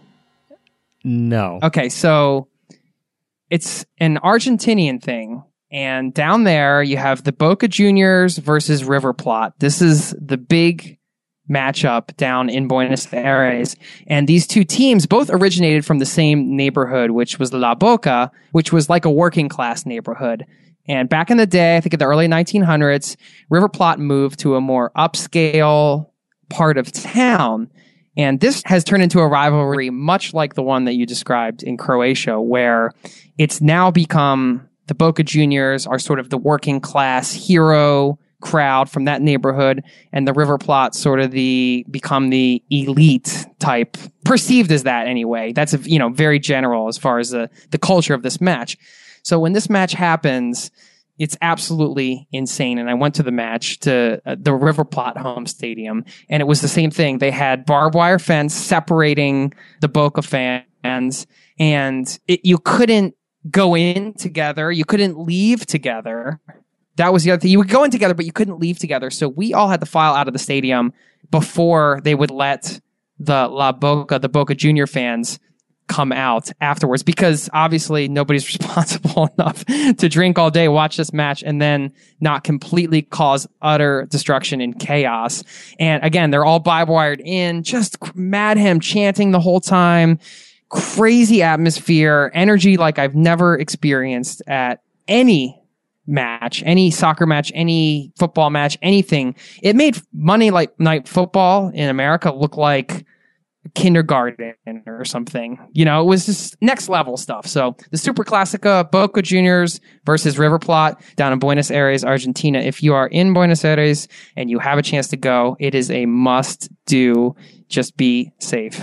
No. Okay, so it's an Argentinian thing. And down there, you have the Boca Juniors versus River Plate. This is the big matchup down in Buenos Aires. And these two teams both originated from the same neighborhood, which was La Boca, which was like a working class neighborhood. And back in the day, I think in the early nineteen hundreds, River Plate moved to a more upscale part of town. And this has turned into a rivalry much like the one that you described in Croatia, where it's now become the Boca Juniors are sort of the working class hero crowd from that neighborhood, and the River Plate sort of the become the elite type, perceived as that anyway. That's a, you know very general as far as the the culture of this match. So when this match happens, it's absolutely insane. And I went to the match to uh, the River Plate home stadium, and it was the same thing. They had barbed wire fence separating the Boca fans, and it, you couldn't go in together. You couldn't leave together. That was the other thing. You would go in together, but you couldn't leave together. So we all had to file out of the stadium before they would let the La Boca, the Boca Junior fans come out afterwards, because obviously nobody's responsible enough to drink all day, watch this match, and then not completely cause utter destruction and chaos. And again, they're all vibe-wired in, just mayhem chanting the whole time, crazy atmosphere, energy like I've never experienced at any match, any soccer match, any football match, anything. It made Monday like Night Football in America look like kindergarten or something. You know, it was just next level stuff. So the Super Classica, Boca Juniors versus River Plate down in Buenos Aires, Argentina. If you are in Buenos Aires and you have a chance to go, it is a must do. Just be safe.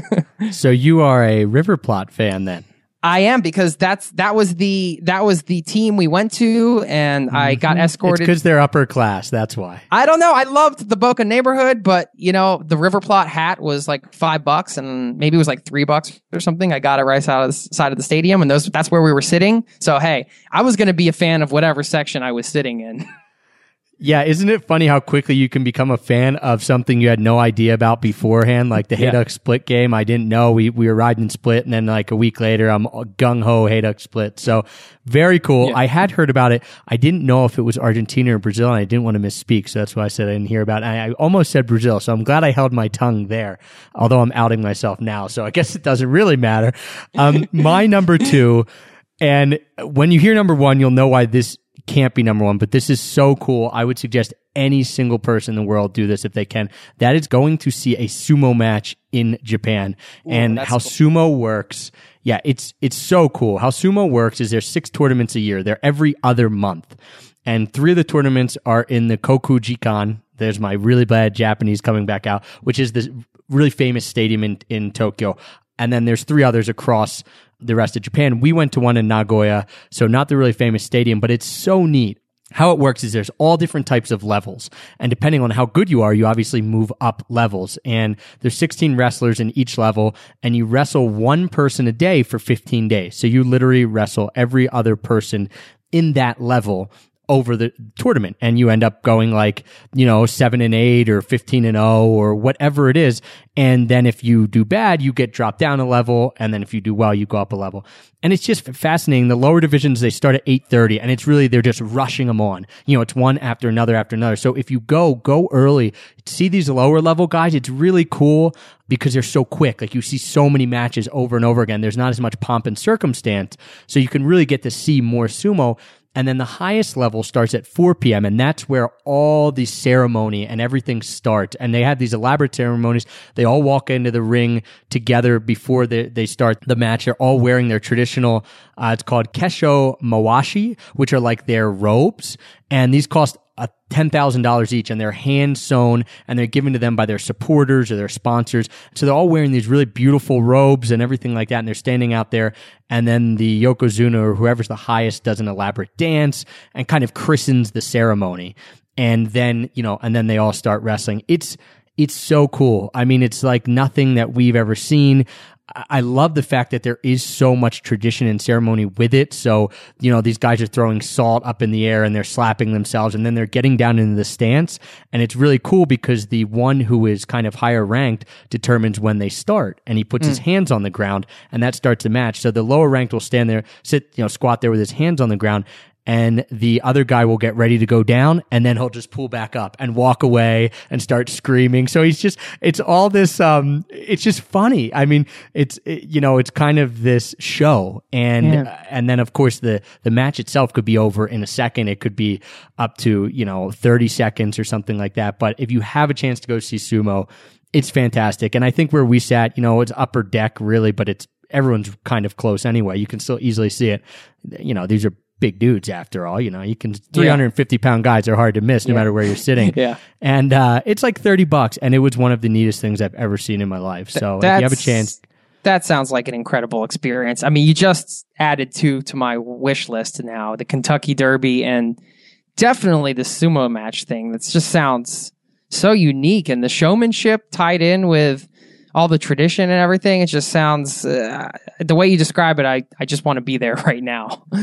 So you are a River Plate fan then? I am, because that's that was the that was the team we went to, and I got escorted. It's because they're upper class. That's why. I don't know. I loved the Boca neighborhood, but you know, the River Plate hat was like five bucks, and maybe it was like three bucks or something. I got it right out of the side of the stadium, and those that's where we were sitting. So hey, I was going to be a fan of whatever section I was sitting in. Yeah, isn't it funny how quickly you can become a fan of something you had no idea about beforehand? Like the Yeah. Hayduk Split game, I didn't know. We we were riding Split, and then like a week later, I'm gung-ho Hayduk Split. So very cool. Yeah. I had heard about it. I didn't know if it was Argentina or Brazil, and I didn't want to misspeak, so that's why I said I didn't hear about it. I, I almost said Brazil, so I'm glad I held my tongue there, although I'm outing myself now, so I guess it doesn't really matter. Um, my number two, and when you hear number one, you'll know why this can't be number one, but this is so cool. I would suggest any single person in the world do this if they can. That is going to see a sumo match in Japan. Ooh, and that's how cool. sumo works. Yeah, it's it's so cool. How sumo works is there's six tournaments a year. They're every other month. And three of the tournaments are in the Kokujikan. There's my really bad Japanese coming back out, which is this really famous stadium in, in Tokyo. And then there's three others across the rest of Japan. We went to one in Nagoya, so not the really famous stadium, but it's so neat. How it works is there's all different types of levels. And depending on how good you are, you obviously move up levels. And there's sixteen wrestlers in each level, and you wrestle one person a day for fifteen days. So you literally wrestle every other person in that level over the tournament, and you end up going like, you know, seven and eight or fifteen and oh or whatever it is. And then if you do bad, you get dropped down a level. And then if you do well, you go up a level. And it's just fascinating. The lower divisions, they start at eight thirty, and it's really, they're just rushing them on. You know, it's one after another after another. So if you go, go early, see these lower level guys, it's really cool because they're so quick. Like you see so many matches over and over again. There's not as much pomp and circumstance. So you can really get to see more sumo. And then the highest level starts at four p.m. and that's where all the ceremony and everything starts. And they have these elaborate ceremonies. They all walk into the ring together before they, they start the match. They're all wearing their traditional, uh, it's called Kesho Mawashi, which are like their robes. And these cost uh, ten thousand dollars each, and they're hand sewn, and they're given to them by their supporters or their sponsors. So they're all wearing these really beautiful robes and everything like that, and they're standing out there. And then the Yokozuna, or whoever's the highest, does an elaborate dance and kind of christens the ceremony. And then, you know, and then they all start wrestling. It's, it's so cool. I mean, it's like nothing that we've ever seen. I love the fact that there is so much tradition and ceremony with it. So, you know, these guys are throwing salt up in the air and they're slapping themselves, and then they're getting down into the stance. And it's really cool because the one who is kind of higher ranked determines when they start, and he puts mm. his hands on the ground, and that starts the match. So the lower ranked will stand there, sit, you know, squat there with his hands on the ground, and the other guy will get ready to go down, and then he'll just pull back up and walk away and start screaming. So he's just, it's all this, um, it's just funny. I mean, it's, it, you know, it's kind of this show. And, yeah. uh, and then of course the, the match itself could be over in a second. It could be up to, you know, thirty seconds or something like that. But if you have a chance to go see sumo, it's fantastic. And I think where we sat, you know, it's upper deck really, but it's, everyone's kind of close anyway. You can still easily see it. You know, these are big dudes after all, you know, you can, three hundred fifty pound guys are hard to miss no yeah. matter where you're sitting. yeah. And, uh, it's like thirty bucks, and it was one of the neatest things I've ever seen in my life. So That's, if you have a chance. That sounds like an incredible experience. I mean, you just added two to my wish list now, the Kentucky Derby and definitely the sumo match thing. That just sounds so unique, and the showmanship tied in with all the tradition and everything. It just sounds, uh, the way you describe it, I, I just want to be there right now.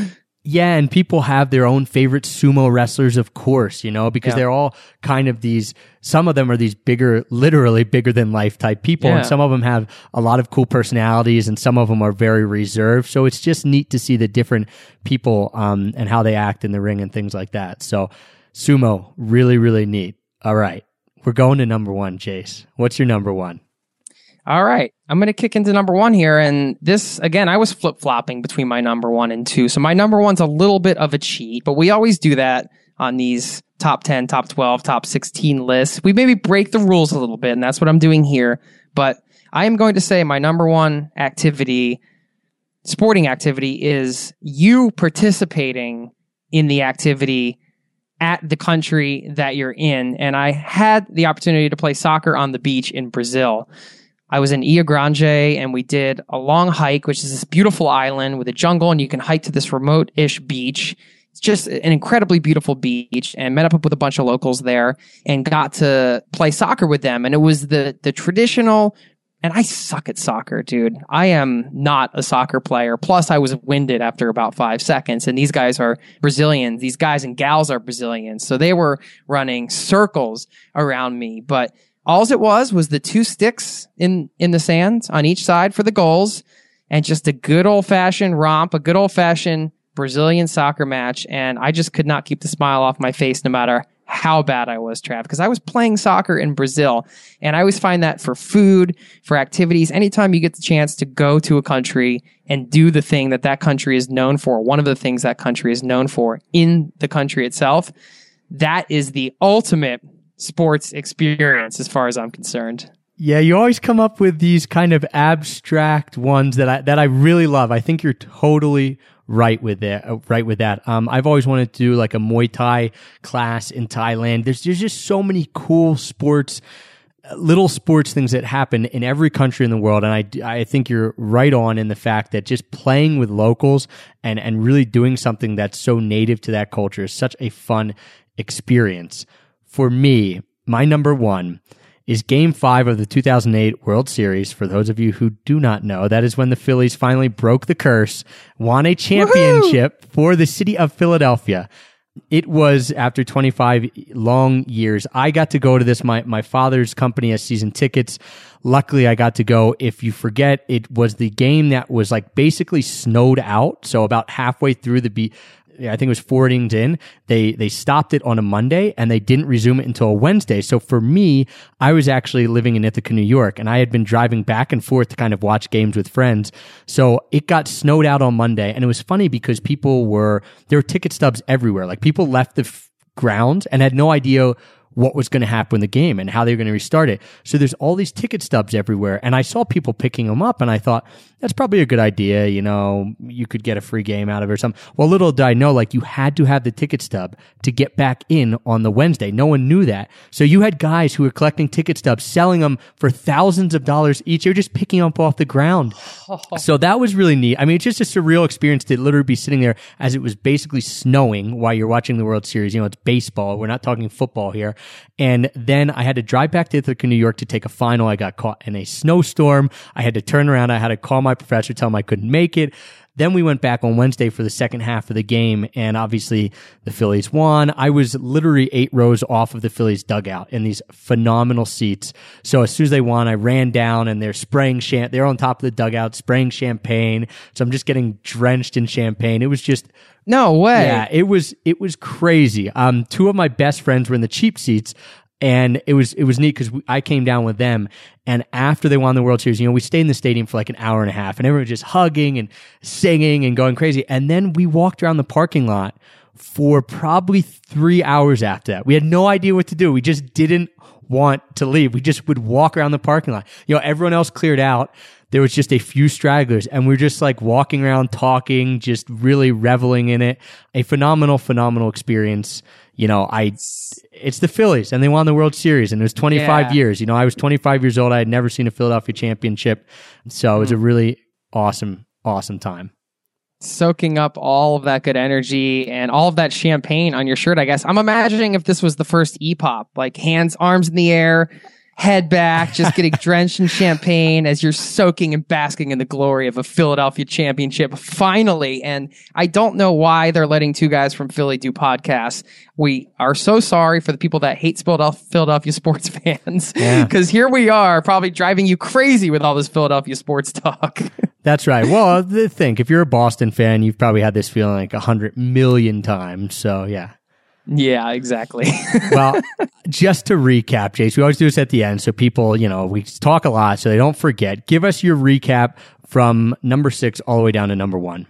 Yeah, and people have their own favorite sumo wrestlers, of course, you know, because Yeah. they're all kind of these, some of them are these bigger, literally bigger than life type people, Yeah. and some of them have a lot of cool personalities, and some of them are very reserved. So it's just neat to see the different people um, and how they act in the ring and things like that. So sumo, really, really neat. All right, we're going to number one, Chase. What's your number one? All right. I'm going to kick into number one here. And this, again, I was flip flopping between my number one and two. So my number one's a little bit of a cheat, but we always do that on these top ten, top twelve, top sixteen lists. We maybe break the rules a little bit, and that's what I'm doing here. But I am going to say my number one activity, sporting activity, is you participating in the activity at the country that you're in. And I had the opportunity to play soccer on the beach in Brazil. I was in Ilha Grande, and we did a long hike, which is this beautiful island with a jungle, and you can hike to this remote-ish beach. It's just an incredibly beautiful beach, and met up with a bunch of locals there and got to play soccer with them. And it was the the traditional, and I suck at soccer, dude. I am not a soccer player. Plus, I was winded after about five seconds, and these guys are Brazilians. These guys and gals are Brazilians. So they were running circles around me, but all it was was the two sticks in, in the sand on each side for the goals, and just a good old-fashioned romp, a good old-fashioned Brazilian soccer match. And I just could not keep the smile off my face no matter how bad I was, Trav, because I was playing soccer in Brazil. And I always find that for food, for activities, anytime you get the chance to go to a country and do the thing that that country is known for, one of the things that country is known for in the country itself, that is the ultimate sports experience as far as I'm concerned. Yeah, you always come up with these kind of abstract ones that I that I really love. I think you're totally right with that. Uh, right with that. Um, I've always wanted to do like a Muay Thai class in Thailand. There's there's just so many cool sports, uh, little sports things that happen in every country in the world, and I I think you're right on in the fact that just playing with locals and and really doing something that's so native to that culture is such a fun experience. For me, my number one is Game five of the two thousand eight World Series. For those of you who do not know, that is when the Phillies finally broke the curse, won a championship Woohoo! For the city of Philadelphia. It was after twenty-five long years. I got to go to this. My, my father's company has season tickets. Luckily, I got to go. If you forget, it was the game that was like basically snowed out. So about halfway through the beat, I think it was four innings in, they they stopped it on a Monday and they didn't resume it until a Wednesday. So for me, I was actually living in Ithaca, New York, and I had been driving back and forth to kind of watch games with friends. So it got snowed out on Monday, and it was funny because people were, there were ticket stubs everywhere. Like people left the f- grounds and had no idea what was going to happen in the game and how they were going to restart it. So there's all these ticket stubs everywhere. And I saw people picking them up, and I thought, that's probably a good idea. You know, you could get a free game out of it or something. Well, little did I know, like, you had to have the ticket stub to get back in on the Wednesday. No one knew that. So you had guys who were collecting ticket stubs, selling them for thousands of dollars each. They were just picking them up off the ground. So that was really neat. I mean, it's just a surreal experience to literally be sitting there as it was basically snowing while you're watching the World Series. You know, it's baseball. We're not talking football here. And then I had to drive back to Ithaca, New York to take a final. I got caught in a snowstorm. I had to turn around. I had to call my professor, tell him I couldn't make it. Then we went back on Wednesday for the second half of the game, and obviously the Phillies won. I was literally eight rows off of the Phillies dugout in these phenomenal seats. So as soon as they won, I ran down, and they're spraying champ. They're on top of the dugout spraying champagne. So I'm just getting drenched in champagne. It was just no way. Yeah, it was it was crazy. Um, two of my best friends were in the cheap seats. And it was, it was neat because I came down with them, and after they won the World Series, you know, we stayed in the stadium for like an hour and a half, and everyone was just hugging and singing and going crazy. And then we walked around the parking lot for probably three hours after that. We had no idea what to do. We just didn't want to leave. We just would walk around the parking lot. You know, everyone else cleared out. There was just a few stragglers, and we we're just like walking around talking, just really reveling in it. A phenomenal, phenomenal experience. You know, I, it's the Phillies, and they won the World Series, and it was twenty-five Yeah. years. You know, I was twenty-five years old. I had never seen a Philadelphia championship. So it was a really awesome, awesome time. Soaking up all of that good energy and all of that champagne on your shirt, I guess. I'm imagining if this was the first E-pop, like hands, arms in the air, head back, just getting drenched in champagne as you're soaking and basking in the glory of a Philadelphia championship finally. And I don't know why they're letting two guys from Philly do podcasts. We are so sorry for the people that hate Philadelphia sports fans, because yeah. here we are probably driving you crazy with all this Philadelphia sports talk. That's right. Well, think, if you're a Boston fan, you've probably had this feeling like a hundred million times. So yeah. Yeah, exactly. Well, just to recap, Jace, we always do this at the end, so people, you know, we talk a lot, so they don't forget. Give us your recap from number six all the way down to number one.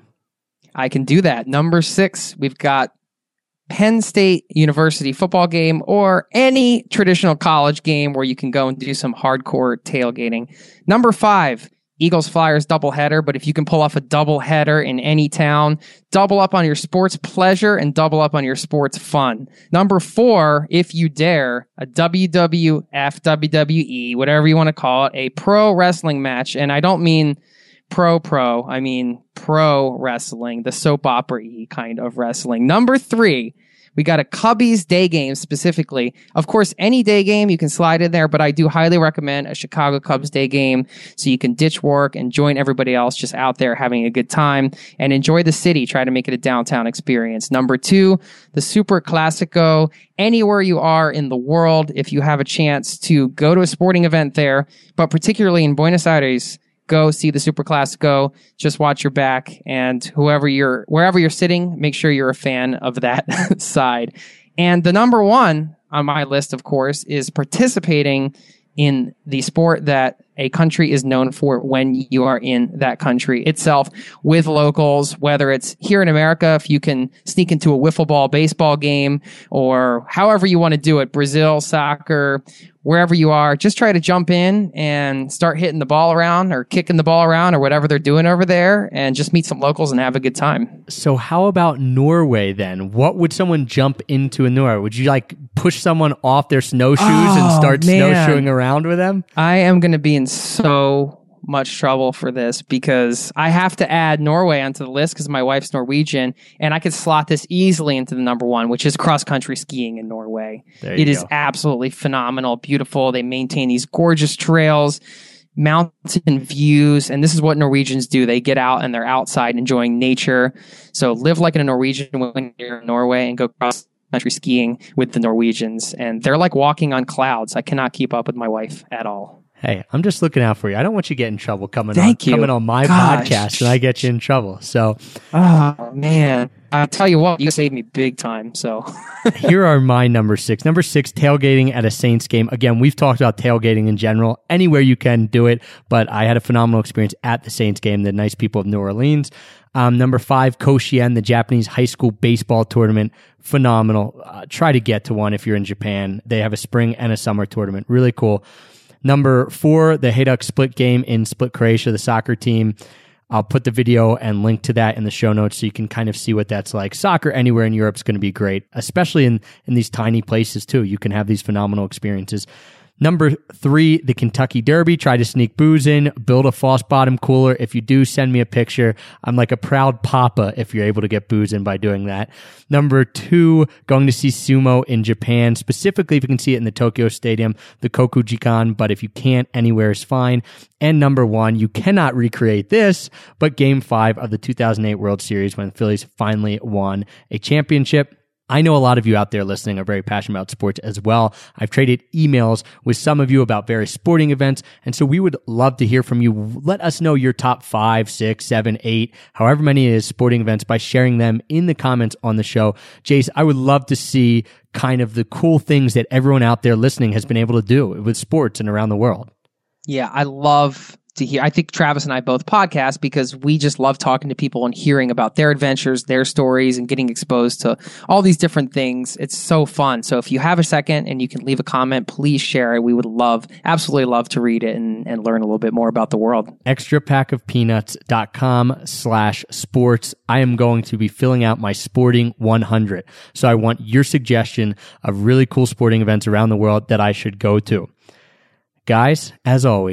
I can do that. Number six, we've got Penn State University football game, or any traditional college game where you can go and do some hardcore tailgating. Number five, Eagles Flyers doubleheader, but if you can pull off a doubleheader in any town, double up on your sports pleasure and double up on your sports fun. Number four, if you dare, a W W F, W W E, whatever you want to call it, a pro wrestling match. And I don't mean pro pro, I mean pro wrestling, the soap opera-y kind of wrestling. Number three, we got a Cubbies day game specifically. Of course, any day game you can slide in there, but I do highly recommend a Chicago Cubs day game so you can ditch work and join everybody else just out there having a good time and enjoy the city. Try to make it a downtown experience. Number two, the Super Classico. Anywhere you are in the world, if you have a chance to go to a sporting event there, but particularly in Buenos Aires, go see the Super Classico. Just watch your back, and whoever you're, wherever you're sitting, make sure you're a fan of that side. And the number one on my list, of course, is participating in the sport that a country is known for when you are in that country itself with locals, whether it's here in America, if you can sneak into a wiffle ball baseball game, or however you want to do it, Brazil, soccer, wherever you are, just try to jump in and start hitting the ball around or kicking the ball around or whatever they're doing over there, and just meet some locals and have a good time. So how about Norway then? What would someone jump into in Norway? Would you like push someone off their snowshoes oh, and start man. snowshoeing around with them? I am going to be in so much trouble for this because I have to add Norway onto the list because my wife's Norwegian, and I could slot this easily into the number one, which is cross-country skiing in Norway. It is go. absolutely phenomenal, beautiful. They maintain these gorgeous trails, mountain views, and this is what Norwegians do. They get out and they're outside enjoying nature. So live like a Norwegian when you're in Norway and go cross country skiing with the Norwegians, and they're like walking on clouds. I cannot keep up with my wife at all. Hey, I'm just looking out for you. I don't want you to get in trouble coming Thank on you. coming on my Gosh. podcast and I get you in trouble. So, oh man, I tell you what, you saved me big time. So, here are my number six. Number six, tailgating at a Saints game. Again, we've talked about tailgating in general. Anywhere you can do it, but I had a phenomenal experience at the Saints game. The nice people of New Orleans. Um, number five, Koshien, the Japanese high school baseball tournament. Phenomenal. Uh, try to get to one if you're in Japan. They have a spring and a summer tournament. Really cool. Number four, the Hajduk Split game in Split, Croatia, the soccer team. I'll put the video and link to that in the show notes so you can kind of see what that's like. Soccer anywhere in Europe is going to be great, especially in, in these tiny places too. You can have these phenomenal experiences. Number three, the Kentucky Derby. Try to sneak booze in, build a false bottom cooler. If you do, send me a picture. I'm like a proud papa if you're able to get booze in by doing that. Number two, going to see sumo in Japan, specifically if you can see it in the Tokyo Stadium, the Kokujikan, but if you can't, anywhere is fine. And number one, you cannot recreate this, but game five of the two thousand eight World Series when the Phillies finally won a championship. I know a lot of you out there listening are very passionate about sports as well. I've traded emails with some of you about various sporting events, and so we would love to hear from you. Let us know your top five, six, seven, eight, however many it is, sporting events by sharing them in the comments on the show. Jace, I would love to see kind of the cool things that everyone out there listening has been able to do with sports and around the world. Yeah, I love to hear. I think Travis and I both podcast because we just love talking to people and hearing about their adventures, their stories, and getting exposed to all these different things. It's so fun. So if you have a second and you can leave a comment, please share it. We would love, absolutely love to read it and, and learn a little bit more about the world. extra pack of peanuts dot com slash sports. I am going to be filling out my Sporting one hundred. So I want your suggestion of really cool sporting events around the world that I should go to. Guys, as always,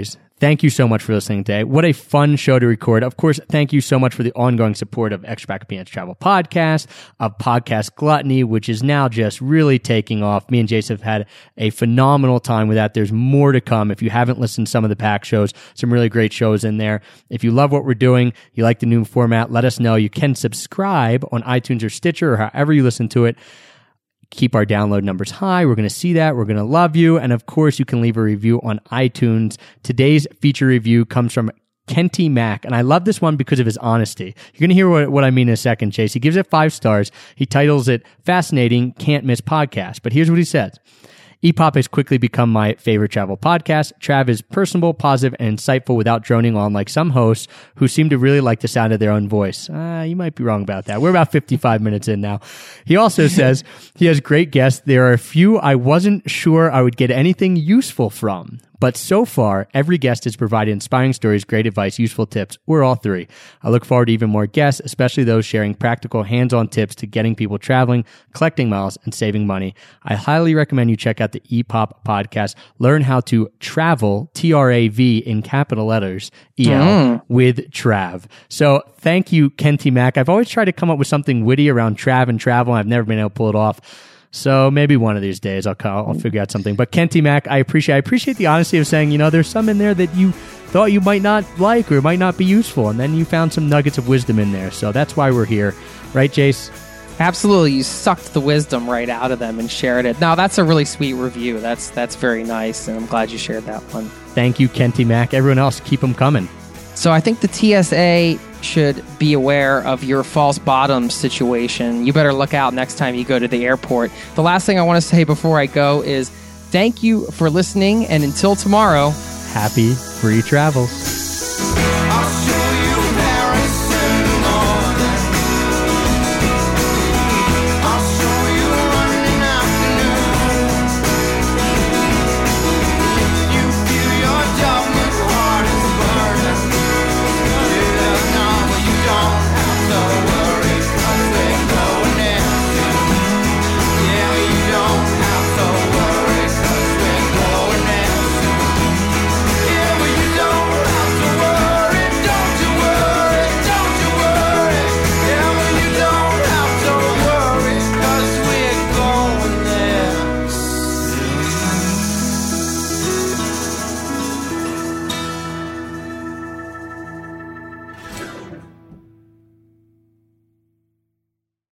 Thank you so much for listening today. What a fun show to record. Of course, thank you so much for the ongoing support of Extra Pack of Peanuts Travel Podcast, of Podcast Gluttony, which is now just really taking off. Me and Jason have had a phenomenal time with that. There's more to come. If you haven't listened to some of the Pack shows, some really great shows in there. If you love what we're doing, you like the new format, let us know. You can subscribe on iTunes or Stitcher or however you listen to it. Keep our download numbers high. We're going to see that. We're going to love you. And of course, you can leave a review on iTunes. Today's feature review comes from Kenty Mac. And I love this one because of his honesty. You're going to hear what, what I mean in a second, Chase. He gives it five stars. He titles it Fascinating, Can't Miss Podcast. But here's what he says. E P O P has quickly become my favorite travel podcast. Trav is personable, positive, and insightful without droning on like some hosts who seem to really like the sound of their own voice. Uh, you might be wrong about that. We're about fifty-five minutes in now. He also says he has great guests. There are a few I wasn't sure I would get anything useful from. But so far, every guest has provided inspiring stories, great advice, useful tips, or all three. I look forward to even more guests, especially those sharing practical hands-on tips to getting people traveling, collecting miles, and saving money. I highly recommend you check out the E P O P podcast. Learn how to travel, T R A V in capital letters, E L, mm. with Trav. So thank you, Kenty Mac. I've always tried to come up with something witty around Trav and travel, and I've never been able to pull it off. So maybe one of these days I'll call, I'll figure out something. But Kenty Mac, I appreciate I appreciate the honesty of saying, you know, there's some in there that you thought you might not like or might not be useful, and then you found some nuggets of wisdom in there. So that's why we're here. Right, Jace? Absolutely. You sucked the wisdom right out of them and shared it. Now, that's a really sweet review. That's that's very nice, and I'm glad you shared that one. Thank you, Kenty Mac. Everyone else, keep them coming. So I think the T S A should be aware of your false bottoms situation. You better look out next time you go to the airport. The last thing I want to say before I go is thank you for listening, and until tomorrow, happy free travels.